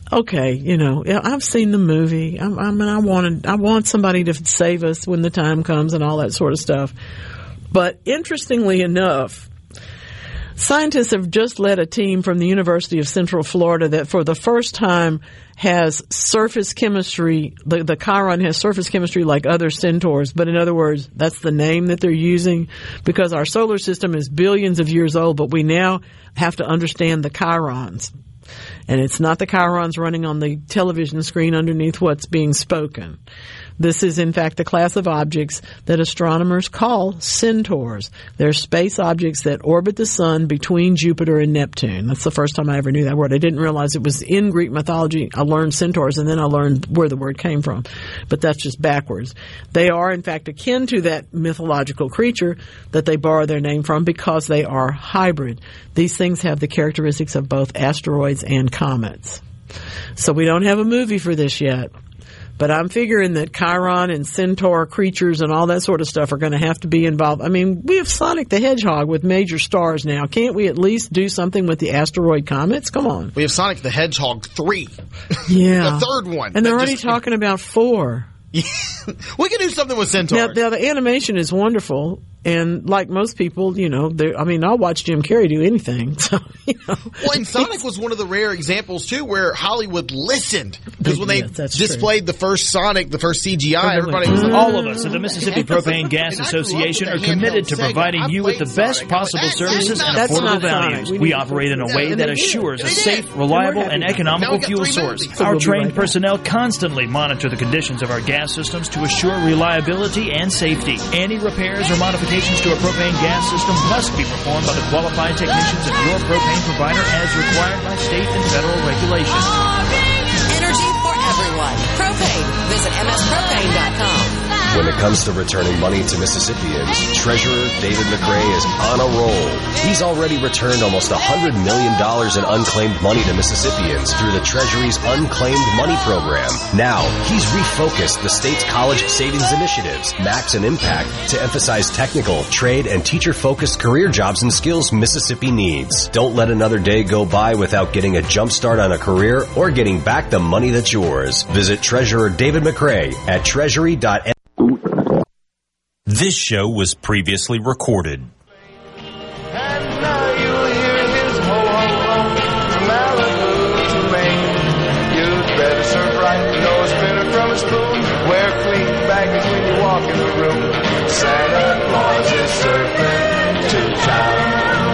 [SPEAKER 4] okay, you know, I've seen the movie. I, I mean, I wanted, I want somebody to save us when the time comes and all that sort of stuff. But interestingly enough, scientists have just led a team from the University of Central Florida that for the first time has surface chemistry. The, the Chiron has surface chemistry like other centaurs, but in other words, that's the name that they're using because our solar system is billions of years old, but we now have to understand the Chirons. And it's not the Chirons running on the television screen underneath what's being spoken. This is, in fact, the class of objects that astronomers call centaurs. They're space objects that orbit the sun between Jupiter and Neptune. That's the first time I ever knew that word. I didn't realize it was in Greek mythology. I learned centaurs, and then I learned where the word came from. But that's just backwards. They are, in fact, akin to that mythological creature that they borrow their name from because they are hybrid. These things have the characteristics of both asteroids and comets. So we don't have a movie for this yet. But I'm figuring that Chiron and Centaur creatures and all that sort of stuff are going to have to be involved. I mean, we have Sonic the Hedgehog with major stars now. Can't we at least do something with the asteroid comets? Come on.
[SPEAKER 5] We have Sonic the Hedgehog three.
[SPEAKER 4] Yeah.
[SPEAKER 5] The third one.
[SPEAKER 4] And they're already just talking about four.
[SPEAKER 5] We can do something with Centaur.
[SPEAKER 4] Now, now, the animation is wonderful. And like most people, you know, I mean, I'll watch Jim Carrey do anything. So, you know.
[SPEAKER 5] Well, and Sonic was one of the rare examples, too, where Hollywood listened. Because when they
[SPEAKER 4] yes,
[SPEAKER 5] displayed
[SPEAKER 4] true.
[SPEAKER 5] the first Sonic, the first C G I, everybody was like,
[SPEAKER 11] all of us at the Mississippi Propane Gas Association are committed to providing you with the best possible services and affordable values. We operate in a way that assures a safe, reliable, and economical fuel source. Our trained personnel constantly monitor the conditions of our gas systems to assure reliability and safety. Any repairs or modifications to a propane gas system must be performed by the qualified technicians of your propane provider as required by state and federal regulations.
[SPEAKER 12] Energy for everyone. Propane. Visit m s propane dot com.
[SPEAKER 13] When it comes to returning money to Mississippians, Treasurer David McRae is on a roll. He's already returned almost one hundred million dollars in unclaimed money to Mississippians through the Treasury's Unclaimed Money Program. Now, he's refocused the state's college savings initiatives, Max and Impact, to emphasize technical, trade, and teacher-focused career jobs and skills Mississippi needs. Don't let another day go by without getting a jump start on a career or getting back the money that's yours. Visit Treasurer David McRae at treasury dot n.
[SPEAKER 3] This show was previously recorded.
[SPEAKER 7] And now you'll hear his ho-ho-ho from Malibu to Maine. You'd better serve right, no spinner from a spoon. Wear clean baggage when you walk in the room. Santa Claus is surfing to town.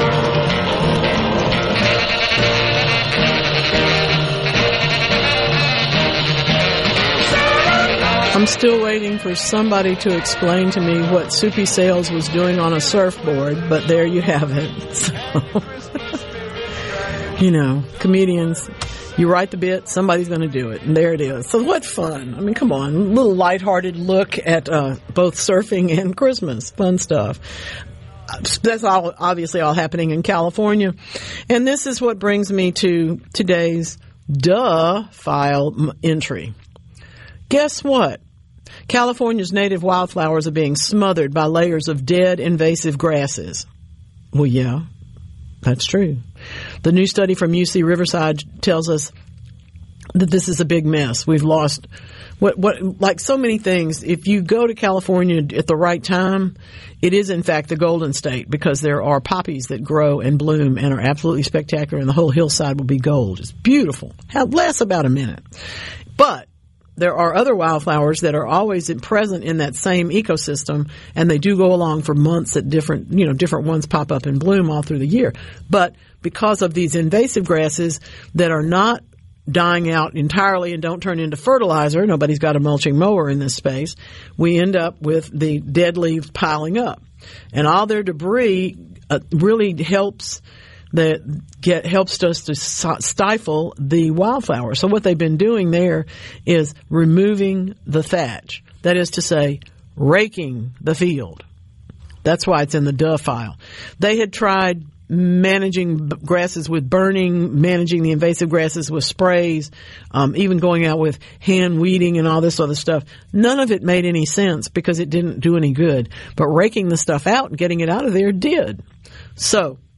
[SPEAKER 4] I'm still waiting for somebody to explain to me what Soupy Sales was doing on a surfboard, but there you have it. So, you know, comedians, you write the bit, somebody's going to do it, and there it is. So what fun. I mean, come on, a little lighthearted look at uh, both surfing and Christmas. Fun stuff. That's all obviously all happening in California. And this is what brings me to today's duh file entry. Guess what? California's native wildflowers are being smothered by layers of dead invasive grasses. Well, yeah, that's true. The new study from U C Riverside tells us that this is a big mess. We've lost what, what, like so many things. If you go to California at the right time, it is in fact the Golden State because there are poppies that grow and bloom and are absolutely spectacular, and the whole hillside will be gold. It's beautiful. It lasts about a minute, but there are other wildflowers that are always present in that same ecosystem, and they do go along for months at different, you know, different ones pop up and bloom all through the year. But because of these invasive grasses that are not dying out entirely and don't turn into fertilizer, nobody's got a mulching mower in this space, we end up with the dead leaves piling up. And all their debris uh, really helps that get helps us to stifle the wildflower. So what they've been doing there is removing the thatch. That is to say, raking the field. That's why it's in the duh file. They had tried managing grasses with burning, managing the invasive grasses with sprays, um, even going out with hand weeding and all this other stuff. None of it made any sense because it didn't do any good. But raking the stuff out and getting it out of there did. So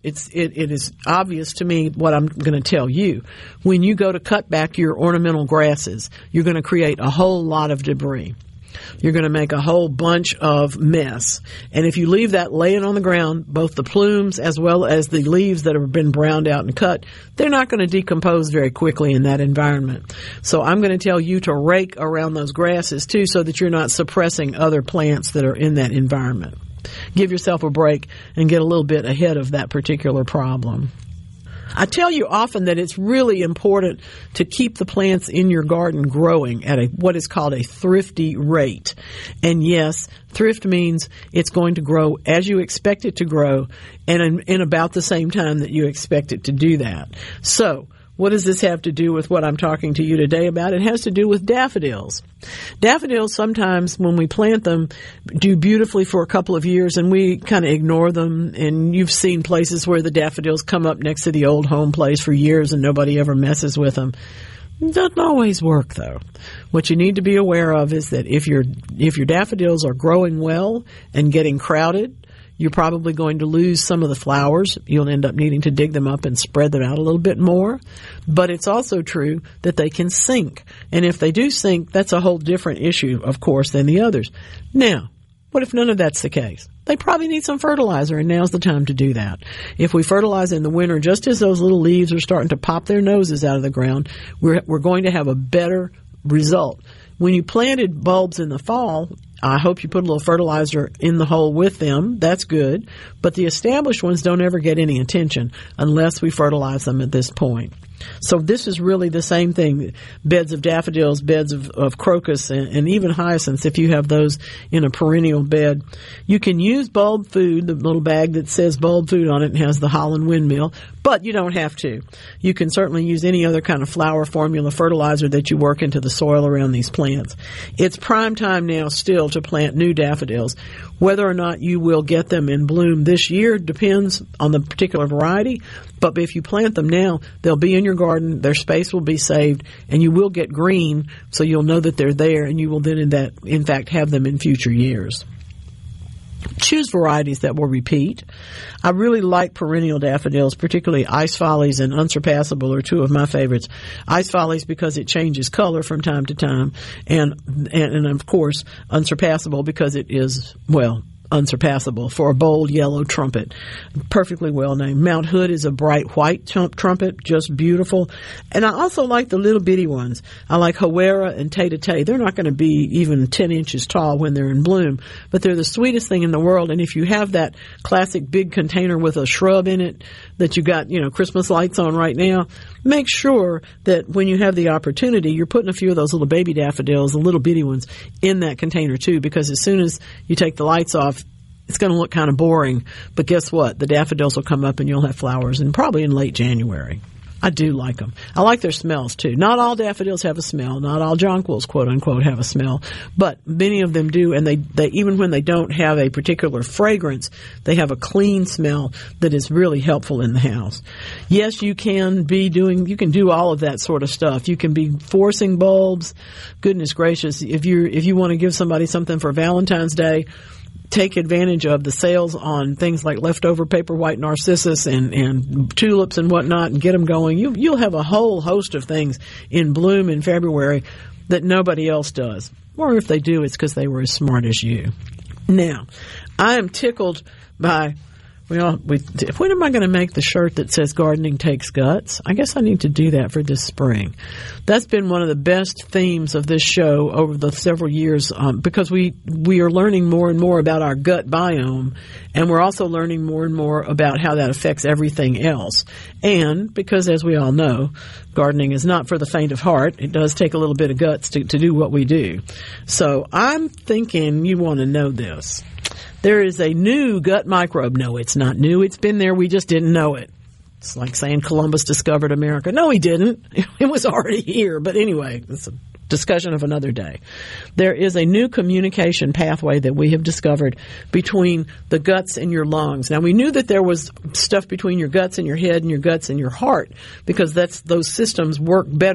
[SPEAKER 4] it's it, it is obvious to me what I'm going to tell you. When you go to cut back your ornamental grasses, you're going to create a whole lot of debris. You're going to make a whole bunch of mess. And if you leave that laying on the ground, both the plumes as well as the leaves that have been browned out and cut, they're not going to decompose very quickly in that environment. So I'm going to tell you to rake around those grasses too, so that you're not suppressing other plants that are in that environment. Give yourself a break and get a little bit ahead of that particular problem. I tell you often that it's really important to keep the plants in your garden growing at a what is called a thrifty rate. And yes, thrift means it's going to grow as you expect it to grow and in, in about the same time that you expect it to do that. So, what does this have to do with what I'm talking to you today about? It has to do with daffodils. Daffodils, sometimes when we plant them, do beautifully for a couple of years and we kind of ignore them. And you've seen places where the daffodils come up next to the old home place for years and nobody ever messes with them. It doesn't always work, though. What you need to be aware of is that if your if your daffodils are growing well and getting crowded, you're probably going to lose some of the flowers. You'll end up needing to dig them up and spread them out a little bit more. But it's also true that they can sink. And if they do sink, that's a whole different issue, of course, than the others. Now, what if none of that's the case? They probably need some fertilizer, and now's the time to do that. If we fertilize in the winter, just as those little leaves are starting to pop their noses out of the ground, we're, we're going to have a better result. When you planted bulbs in the fall, I hope you put a little fertilizer in the hole with them. That's good. But the established ones don't ever get any attention unless we fertilize them at this point. So this is really the same thing. Beds of daffodils, beds of, of crocus, and, and even hyacinths, if you have those in a perennial bed. You can use bulb food, the little bag that says bulb food on it and has the Holland windmill, but you don't have to. You can certainly use any other kind of flower formula fertilizer that you work into the soil around these plants. It's prime time now still to plant new daffodils. Whether or not you will get them in bloom this year depends on the particular variety, but if you plant them now, they'll be in your garden, their space will be saved, and you will get green, so you'll know that they're there, and you will then in, that, in fact have them in future years. Choose varieties that will repeat. I really like perennial daffodils, particularly Ice Follies and Unsurpassable are two of my favorites. Ice Follies because it changes color from time to time, and and, and of course Unsurpassable because it is, well, unsurpassable for a bold yellow trumpet. Perfectly well named. Mount Hood is a bright white trumpet, just beautiful. And I also like the little bitty ones. I like Hawera and Tay-to-Tay. They're not going to be even ten inches tall when they're in bloom, but they're the sweetest thing in the world. And if you have that classic big container with a shrub in it that you got, you know, Christmas lights on right now, make sure that when you have the opportunity, you're putting a few of those little baby daffodils, the little bitty ones, in that container too, because as soon as you take the lights off, it's going to look kind of boring, but guess what? The daffodils will come up and you'll have flowers, and probably in late January. I do like them. I like their smells too. Not all daffodils have a smell. Not all jonquils, quote unquote, have a smell, but many of them do. And they, they even when they don't have a particular fragrance, they have a clean smell that is really helpful in the house. Yes, you can be doing. You can do all of that sort of stuff. You can be forcing bulbs. Goodness gracious! If you if you want to give somebody something for Valentine's Day, take advantage of the sales on things like leftover paper white narcissus and, and tulips and whatnot and get them going. You, you'll have a whole host of things in bloom in February that nobody else does. Or if they do, it's because they were as smart as you. Now, I am tickled by, well, we, when am I going to make the shirt that says gardening takes guts? I guess I need to do that for this spring. That's been one of the best themes of this show over the several years um, because we, we are learning more and more about our gut biome, and we're also learning more and more about how that affects everything else. And because, as we all know, gardening is not for the faint of heart. It does take a little bit of guts to, to do what we do. So I'm thinking you want to know this. There is a new gut microbe. No, it's not new. It's been there. We just didn't know it. It's like saying Columbus discovered America. No, he didn't. It was already here. But anyway, it's a discussion of another day. There is a new communication pathway that we have discovered between the guts and your lungs. Now, we knew that there was stuff between your guts and your head and your guts and your heart because that's those systems work better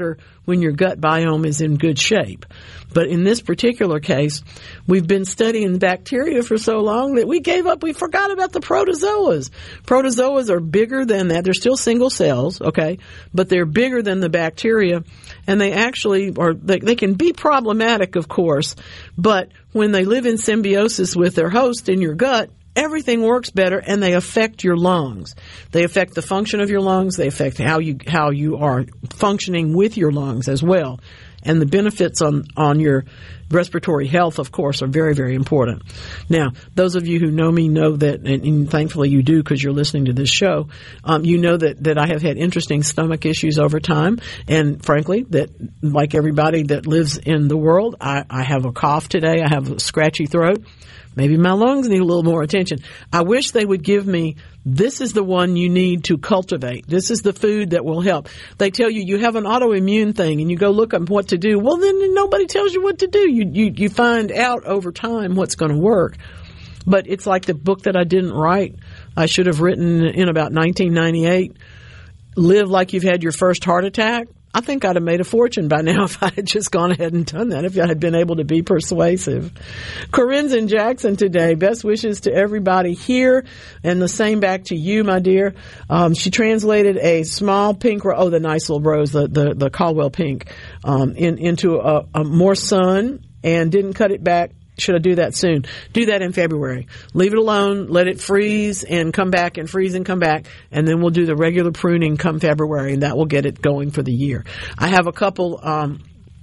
[SPEAKER 4] when your gut biome is in good shape. But in this particular case, we've been studying bacteria for so long that we gave up. We forgot about the protozoas. Protozoas are bigger than that. They're still single cells, okay, but they're bigger than the bacteria, and they actually are. They, they can be problematic, of course, but when they live in symbiosis with their host in your gut, everything works better, and they affect your lungs. They affect the function of your lungs. They affect how you how you are functioning with your lungs as well. And the benefits on, on your respiratory health, of course, are very, very important. Now, those of you who know me know that, and, and thankfully you do because you're listening to this show, um, you know that, that I have had interesting stomach issues over time. And frankly, that like everybody that lives in the world, I, I have a cough today. I have a scratchy throat. Maybe my lungs need a little more attention. I wish they would give me, this is the one you need to cultivate. This is the food that will help. They tell you you have an autoimmune thing and you go look up what to do. Well, then nobody tells you what to do. You, you, you find out over time what's going to work. But it's like the book that I didn't write. I should have written in about nineteen ninety-eight, Live Like You've Had Your First Heart Attack. I think I'd have made a fortune by now if I had just gone ahead and done that, if I had been able to be persuasive. Corinne's in Jackson today. Best wishes to everybody here, and the same back to you, my dear. Um, she translated a small pink, ro- oh, the nice little rose, the, the, the Caldwell pink, um, in, into a, a more sun, and didn't cut it back. Should I do that soon? Do that in February. Leave it alone, let it freeze and come back and freeze and come back, and then we'll do the regular pruning come February, and that will get it going for the year. I have a couple, um,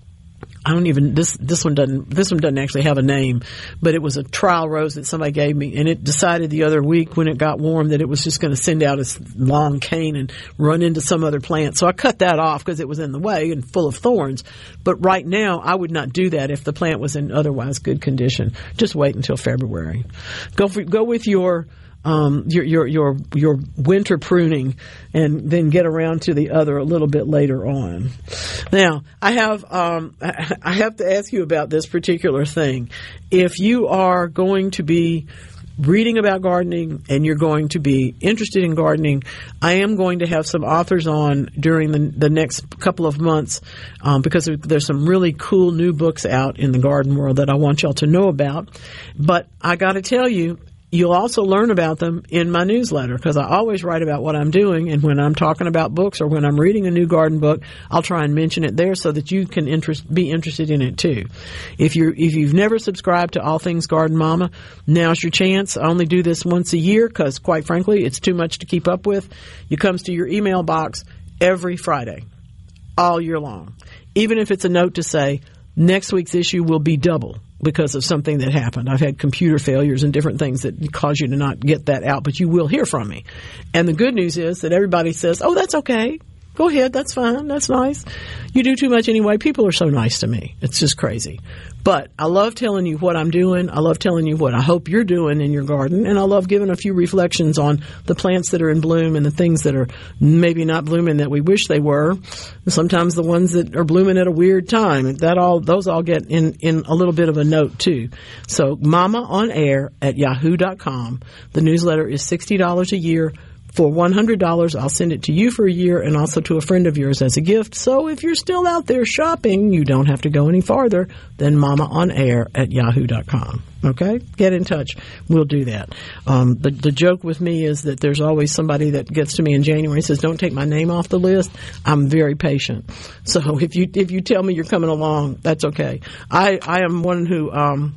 [SPEAKER 4] I don't even, this, this one doesn't, this one doesn't actually have a name, but it was a trial rose that somebody gave me, and it decided the other week when it got warm that it was just going to send out its long cane and run into some other plant. So I cut that off because it was in the way and full of thorns. But right now, I would not do that if the plant was in otherwise good condition. Just wait until February. Go for, go with your, Um, your, your, your, your winter pruning, and then get around to the other a little bit later on. Now, I have, um, I have to ask you about this particular thing. If you are going to be reading about gardening and you're going to be interested in gardening, I am going to have some authors on during the, the next couple of months, um, because there's some really cool new books out in the garden world that I want y'all to know about. But I got to tell you, you'll also learn about them in my newsletter, because I always write about what I'm doing, and when I'm talking about books or when I'm reading a new garden book, I'll try and mention it there so that you can interest, be interested in it too. If you're if you've never subscribed to All Things Garden Mama, now's your chance. I only do this once a year because, quite frankly, it's too much to keep up with. It comes to your email box every Friday, all year long. Even if it's a note to say, next week's issue will be double because of something that happened. I've had computer failures and different things that cause you to not get that out, but you will hear from me. And the good news is that everybody says, oh, that's okay. Go ahead. That's fine. That's nice. You do too much anyway. People are so nice to me. It's just crazy. But I love telling you what I'm doing. I love telling you what I hope you're doing in your garden. And I love giving a few reflections on the plants that are in bloom and the things that are maybe not blooming that we wish they were. And sometimes the ones that are blooming at a weird time. That all, those all get in, in a little bit of a note too. So Mama on Air at yahoo dot com. The newsletter is sixty dollars a year. For one hundred dollars, I'll send it to you for a year and also to a friend of yours as a gift. So if you're still out there shopping, you don't have to go any farther than Mama on Air at yahoo dot com. Okay? Get in touch. We'll do that. Um, the, the joke with me is that there's always somebody that gets to me in January and says, don't take my name off the list. I'm very patient. So if you if you tell me you're coming along, that's okay. I, I am one who... Um,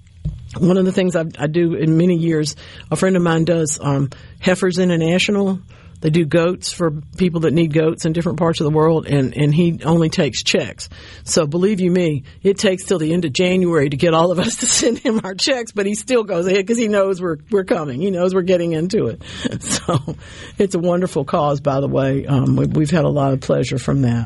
[SPEAKER 4] One of the things I, I do in many years, a friend of mine does um, Heifers International. They do goats for people that need goats in different parts of the world, and, and he only takes checks. So believe you me, it takes till the end of January to get all of us to send him our checks, but he still goes ahead because he knows we're we're coming. He knows we're getting into it. So it's a wonderful cause, by the way. Um, we, we've had a lot of pleasure from that.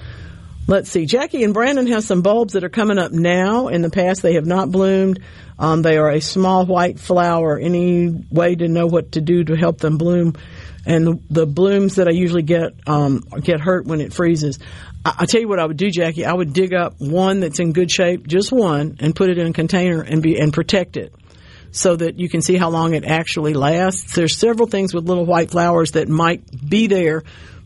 [SPEAKER 4] Let's see. Jackie and Brandon have some bulbs that are coming up now. In the past, they have not bloomed. Um, they are a small white flower. Any way to know what to do to help them bloom? And the, the blooms that I usually get um, get hurt when it freezes. I, I tell you what I would do, Jackie. I would dig up one that's in good shape, just one, and put it in a container and be and protect it, so that you can see how long it actually lasts. There's several things with little white flowers that might be there,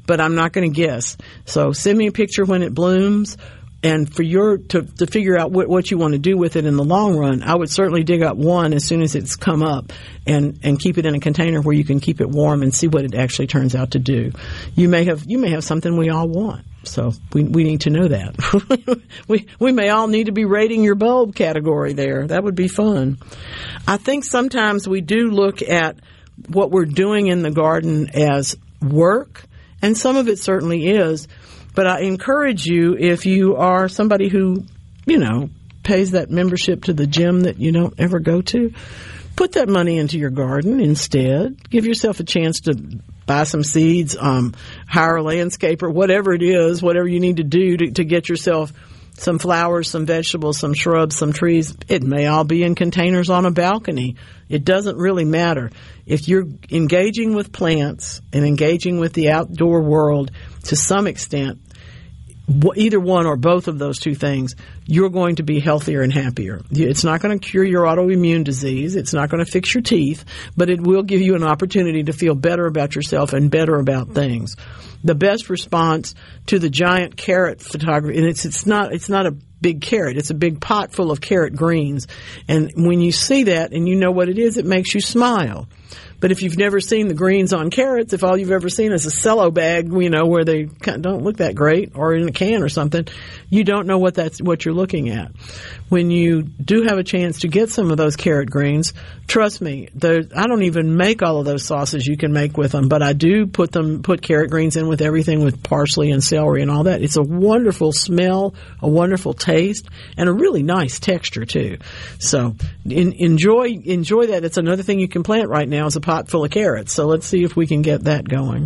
[SPEAKER 4] but I'm not going to guess. So send me a picture when it blooms. And for your to, to figure out what, what you want to do with it in the long run, I would certainly dig up one as soon as it's come up and, and keep it in a container where you can keep it warm and see what it actually turns out to do. You may have you may have something we all want. So we we need to know that. we we may all need to be rating your bulb category there. That would be fun. I think sometimes we do look at what we're doing in the garden as work, and some of it certainly is. But I encourage you, if you are somebody who, you know, pays that membership to the gym that you don't ever go to, put that money into your garden instead. Give yourself a chance to buy some seeds, um, hire a landscaper, whatever it is, whatever you need to do to, to get yourself some flowers, some vegetables, some shrubs, some trees. It may all be in containers on a balcony. It doesn't really matter. If you're engaging with plants and engaging with the outdoor world to some extent, either one or both of those two things, you're going to be healthier and happier. It's not going to cure your autoimmune disease. It's not going to fix your teeth, but it will give you an opportunity to feel better about yourself and better about things. The best response to the giant carrot photography, and it's it's not it's not a big carrot. It's a big pot full of carrot greens. And when you see that and you know what it is, it makes you smile. But if you've never seen the greens on carrots, if all you've ever seen is a cello bag, you know, where they don't look that great, or in a can or something, you don't know what that's what you're looking at. When you do have a chance to get some of those carrot greens, trust me, I don't even make all of those sauces you can make with them, but I do put them put carrot greens in with everything, with parsley and celery and all that. It's a wonderful smell, a wonderful taste, and a really nice texture too. So in, enjoy enjoy that. It's another thing you can plant right now is a pot full of carrots. So let's see if we can get that going.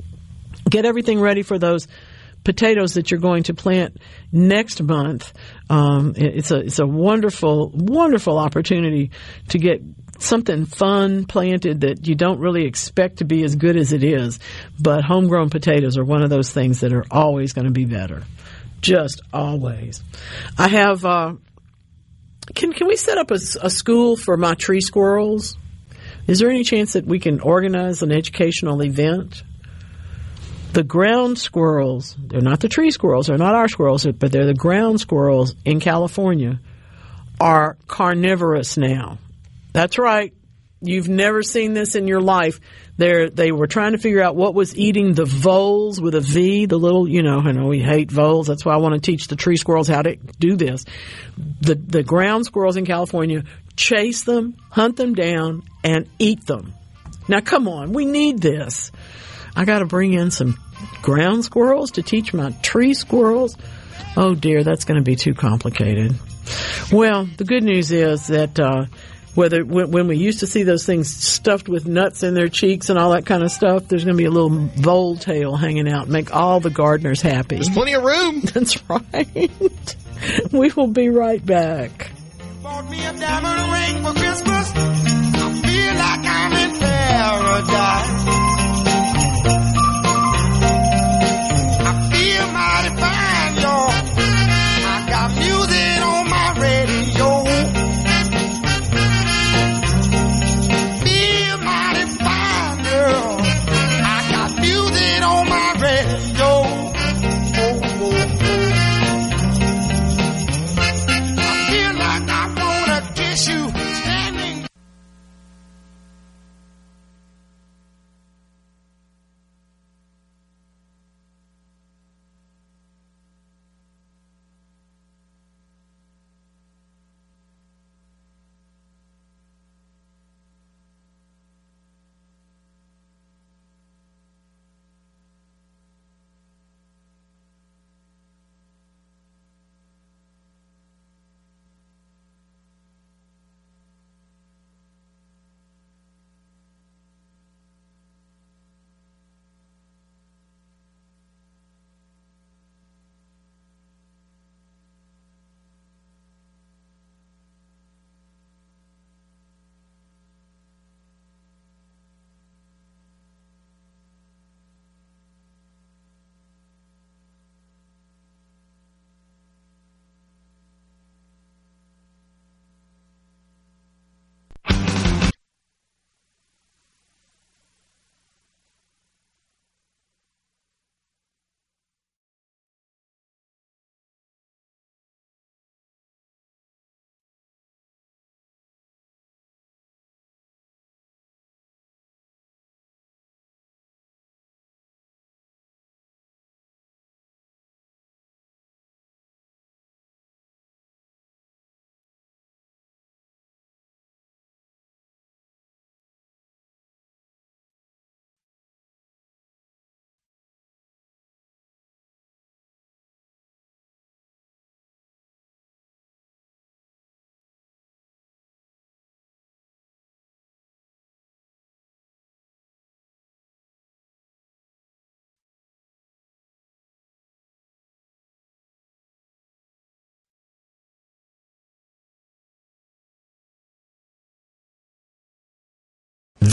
[SPEAKER 4] Get everything ready for those potatoes that you're going to plant next month. Um, it's a it's a wonderful, wonderful opportunity to get something fun planted that you don't really expect to be as good as it is. But homegrown potatoes are one of those things that are always going to be better. Just always. I have, uh, can, can we set up a, a school for my tree squirrels? Is there any chance that we can organize an educational event? The ground squirrels, they're not the tree squirrels, they're not our squirrels, but they're the ground squirrels in California, are carnivorous now. That's right. You've never seen this in your life. They're, they were trying to figure out what was eating the voles with a V, the little, you know, I know we hate voles. That's why I want to teach the tree squirrels how to do this. The, the ground squirrels in California chase them, hunt them down, and eat them. Now, come on. We need this. I got to bring in some ground squirrels to teach my tree squirrels. Oh, dear, that's going to be too complicated. Well, the good news is that uh, whether when, when we used to see those things stuffed with nuts in their cheeks and all that kind of stuff, there's going to be a little vole tail hanging out, make all the gardeners happy.
[SPEAKER 5] There's plenty of room.
[SPEAKER 4] That's right. We will be right back.
[SPEAKER 7] Bought me a diamond ring for Christmas. I feel like I'm in paradise. I feel mighty fine, y'all. I got music on my radio. Feel mighty fine, girl. I got music on my radio. Oh, oh, oh. I feel like I wanna kiss you standing.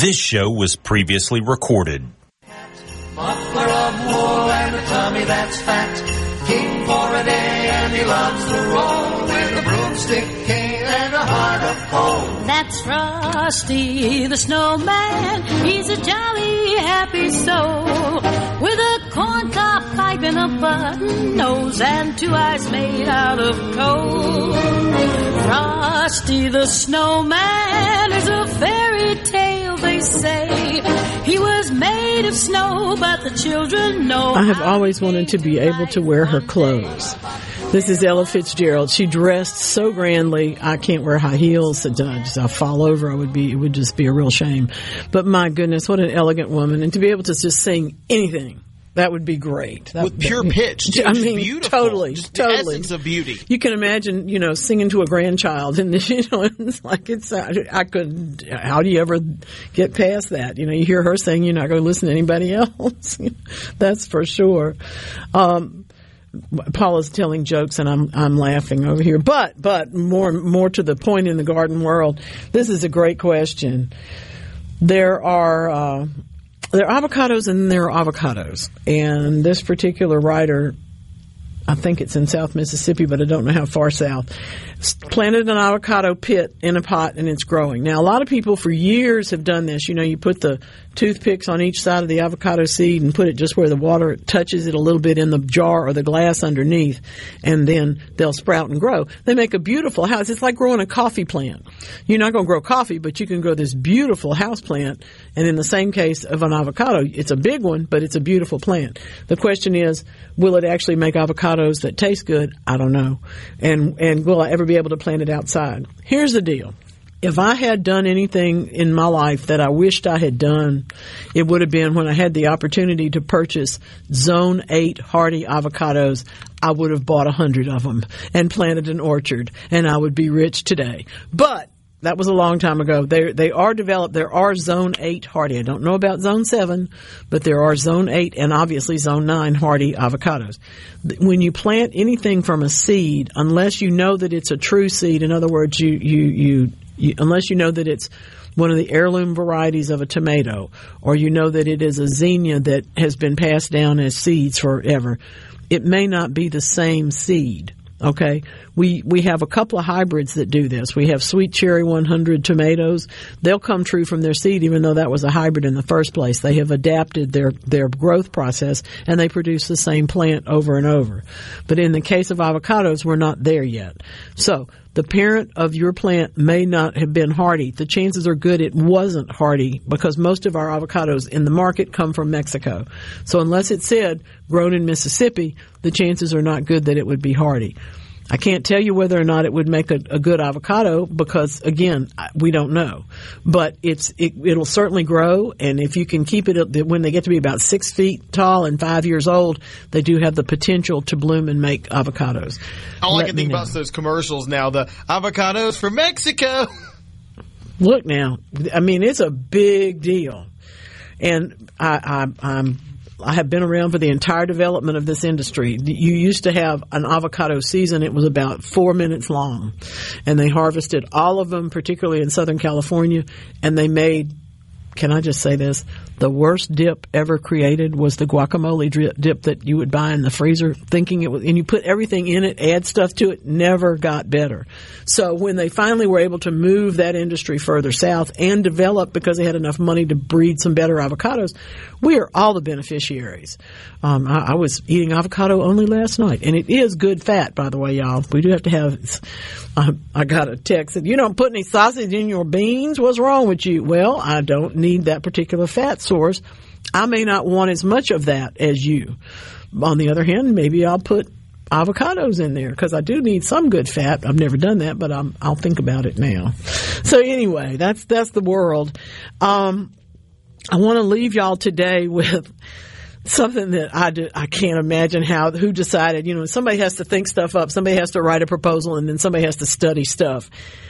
[SPEAKER 3] This show was previously recorded.
[SPEAKER 7] Muffler of wool and a tummy that's fat. King for a day and he loves to roll with a broomstick cane and a heart of coal.
[SPEAKER 14] That's Frosty the Snowman. He's a jolly happy soul with a corncob pipe and a button nose and two eyes made out of coal. Frosty the Snowman is a fairy tale, they say. He was made of snow, but the children know.
[SPEAKER 4] I have always wanted to be able to wear her clothes. This is Ella Fitzgerald. She dressed so grandly. I can't wear high heels. I'll fall over. I would be. It would just be a real shame. But my goodness, what an elegant woman! And to be able to just sing anything, that would be great. That,
[SPEAKER 5] With pure pitch. Too.
[SPEAKER 4] I
[SPEAKER 5] Just
[SPEAKER 4] mean,
[SPEAKER 5] beautiful.
[SPEAKER 4] totally,
[SPEAKER 5] just
[SPEAKER 4] totally.
[SPEAKER 5] The essence of beauty.
[SPEAKER 4] You can imagine, you know, singing to a grandchild, and you know, it's like it's. I, I couldn't. How do you ever get past that? You know, you hear her sing, you're not going to listen to anybody else. That's for sure. Um, Paula's telling jokes, and I'm I'm laughing over here. But but more more to the point in the garden world, this is a great question. There are. Uh, There are avocados and there are avocados. And this particular writer, I think it's in South Mississippi, but I don't know how far south, planted an avocado pit in a pot and it's growing. Now, a lot of people for years have done this. You know, you put the toothpicks on each side of the avocado seed and put it just where the water touches it a little bit in the jar or the glass underneath, and then they'll sprout and grow. They make a beautiful house. It's like growing a coffee plant. You're not going to grow coffee, but you can grow this beautiful house plant. And in the same case of an avocado, it's a big one, but it's a beautiful plant. The question is, will it actually make avocados that taste good? I don't know. And and will I ever be able to plant it outside? Here's the deal. If I had done anything in my life that I wished I had done, it would have been when I had the opportunity to purchase Zone eight hardy avocados. I would have bought a hundred of them and planted an orchard, and I would be rich today. But that was a long time ago. They they are developed. There are Zone eight hardy. I don't know about Zone seven, but there are Zone eight and obviously Zone nine hardy avocados. When you plant anything from a seed, unless you know that it's a true seed, in other words, you you you, you unless you know that it's one of the heirloom varieties of a tomato, or you know that it is a zinnia that has been passed down as seeds forever, it may not be the same seed. Okay, we we have a couple of hybrids that do this. We have Sweet Cherry one hundred tomatoes. They'll come true from their seed, even though that was a hybrid in the first place. They have adapted their their growth process, and they produce the same plant over and over. But in the case of avocados, we're not there yet. So the parent of your plant may not have been hardy. The chances are good it wasn't hardy, because most of our avocados in the market come from Mexico. So unless it said grown in Mississippi, the chances are not good that it would be hardy. I can't tell you whether or not it would make a, a good avocado because, again, we don't know. But it's it, it'll certainly grow, and if you can keep it when they get to be about six feet tall and five years old, they do have the potential to bloom and make avocados.
[SPEAKER 5] All
[SPEAKER 4] Let
[SPEAKER 5] I can think
[SPEAKER 4] know.
[SPEAKER 5] about is those commercials now, the avocados from Mexico.
[SPEAKER 4] Look now, I mean, it's a big deal. And I, I, I'm I have been around for the entire development of this industry. You used to have an avocado season. It was about four minutes long. And they harvested all of them, particularly in Southern California, and they made, can I just say this, the worst dip ever created was the guacamole drip, dip that you would buy in the freezer, thinking it was, and you put everything in it, add stuff to it, never got better. So when they finally were able to move that industry further south and develop, because they had enough money to breed some better avocados, we are all the beneficiaries. Um, I, I was eating avocado only last night, and it is good fat, by the way, y'all. We do have to have, uh, I got a text that, you don't put any sausage in your beans? What's wrong with you? Well, I don't need that particular fat source. I may not want as much of that as you. On the other hand, maybe I'll put avocados in there because I do need some good fat. I've never done that, but I'm, I'll think about it now. So anyway, that's that's the world. Um, I want to leave y'all today with something that I, do, I can't imagine how, who decided, you know, somebody has to think stuff up, somebody has to write a proposal, and then somebody has to study stuff.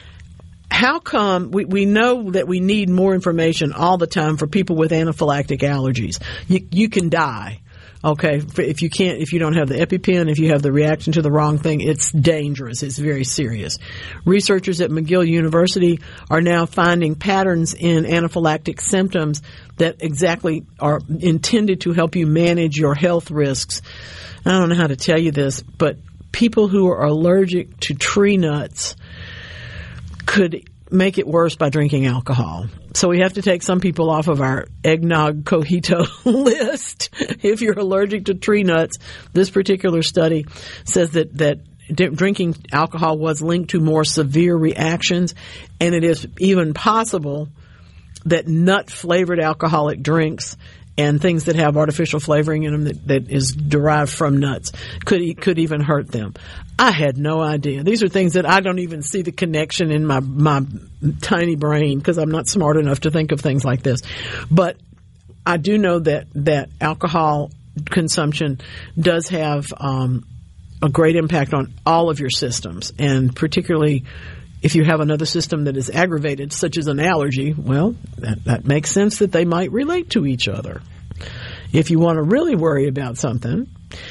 [SPEAKER 4] How come we, we know that we need more information all the time for people with anaphylactic allergies? You, you can die. Okay, if you can't, if you don't have the EpiPen, if you have the reaction to the wrong thing, it's dangerous. It's very serious. Researchers at McGill University are now finding patterns in anaphylactic symptoms that exactly are intended to help you manage your health risks. I don't know how to tell you this, but people who are allergic to tree nuts could make it worse by drinking alcohol. So we have to take some people off of our eggnog cojito list if you're allergic to tree nuts. This particular study says that, that drinking alcohol was linked to more severe reactions, and it is even possible that nut-flavored alcoholic drinks and things that have artificial flavoring in them that, that is derived from nuts could could even hurt them. I had no idea. These are things that I don't even see the connection in my my tiny brain because I'm not smart enough to think of things like this. But I do know that, that alcohol consumption does have um, a great impact on all of your systems, and particularly if you have another system that is aggravated, such as an allergy, well, that, that makes sense that they might relate to each other. If you want to really worry about something,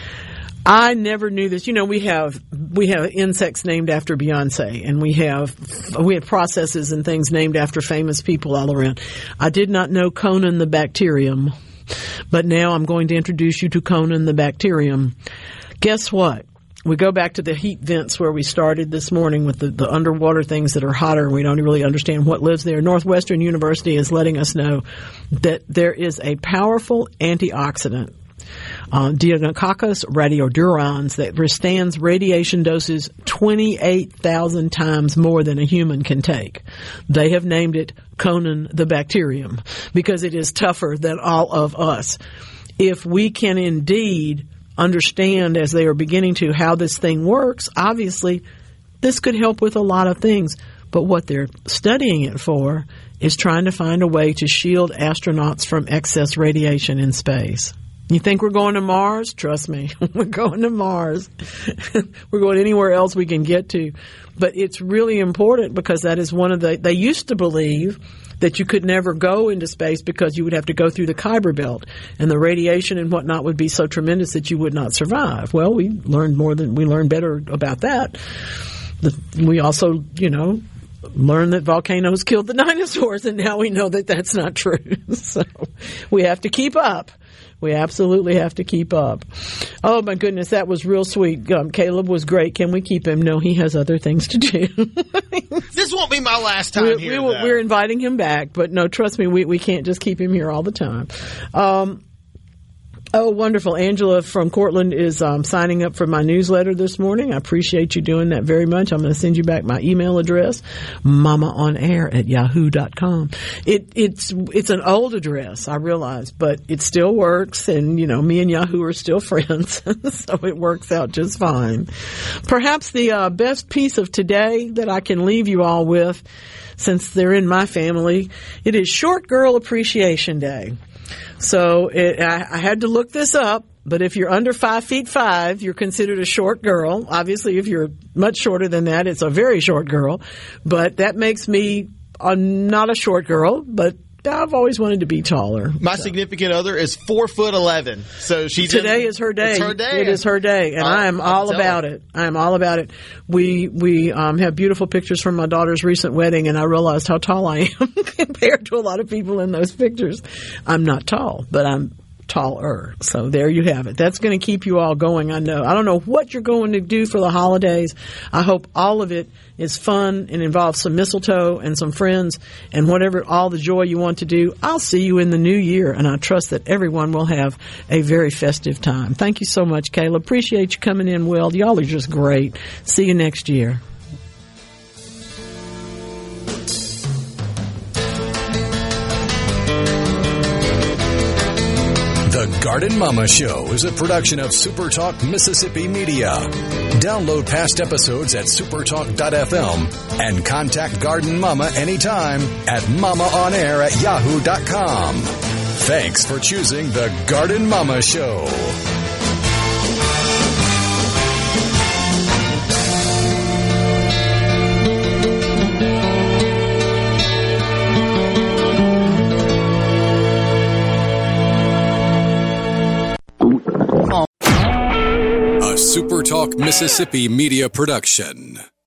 [SPEAKER 4] I never knew this. You know, we have we have insects named after Beyonce, and we have we have processes and things named after famous people all around. I did not know Conan the bacterium, but now I'm going to introduce you to Conan the bacterium. Guess what? We go back to the heat vents where we started this morning with the, the underwater things that are hotter and we don't really understand what lives there. Northwestern University is letting us know that there is a powerful antioxidant, uh, Deinococcus radiodurans, that withstands radiation doses twenty-eight thousand times more than a human can take. They have named it Conan the bacterium because it is tougher than all of us. If we can indeed understand, as they are beginning to, how this thing works, obviously this could help with a lot of things. But what they're studying it for is trying to find a way to shield astronauts from excess radiation in space. You think we're going to Mars? Trust me, we're going to Mars. We're going anywhere else we can get to. But it's really important because that is one of the, they used to believe that you could never go into space because you would have to go through the Kuiper Belt and the radiation and whatnot would be so tremendous that you would not survive. Well, we learned more than, we learned better about that. The, we also, you know, learned that volcanoes killed the dinosaurs, and now we know that that's not true. So we have to keep up. We absolutely have to keep up. Oh, my goodness, that was real sweet. Um, Caleb was great. Can we keep him? No, he has other things to do.
[SPEAKER 5] This won't be my last time
[SPEAKER 4] we're,
[SPEAKER 5] here.
[SPEAKER 4] We will, we're inviting him back, but no, trust me, we, we can't just keep him here all the time. Um, Oh, wonderful. Angela from Cortland is um, signing up for my newsletter this morning. I appreciate you doing that very much. I'm going to send you back my email address, mamaonair at yahoo dot com. It, it's, it's an old address, I realize, but it still works. And, you know, me and Yahoo are still friends, so it works out just fine. Perhaps the uh, best piece of today that I can leave you all with, since they're in my family, it is Short Girl Appreciation Day. So it, I, I had to look this up, but if you're under five feet five, you're considered a short girl. Obviously, if you're much shorter than that, it's a very short girl. But that makes me a, not a short girl, but I've always wanted to be taller.
[SPEAKER 5] My
[SPEAKER 4] so.
[SPEAKER 5] significant other is four foot eleven. So she
[SPEAKER 4] today is her day.
[SPEAKER 5] It's her day.
[SPEAKER 4] It is her day, and I'll, I am all about it. I am all about it. We we um, have beautiful pictures from my daughter's recent wedding, and I realized how tall I am compared to a lot of people in those pictures. I'm not tall, but I'm taller. So there you have it. That's going to keep you all going, I know. I don't know what you're going to do for the holidays. I hope all of it is fun and involves some mistletoe and some friends and whatever, all the joy you want to do. I'll see you in the new year, and I trust that everyone will have a very festive time. Thank you so much, Kayla. Appreciate you coming in, Will. Y'all are just great. See you next year.
[SPEAKER 1] The Garden Mama Show is a production of SuperTalk Mississippi Media. Download past episodes at supertalk dot f m and contact Garden Mama anytime at mamaonair at yahoo dot com. Thanks for choosing The Garden Mama Show. Super Talk Mississippi media production.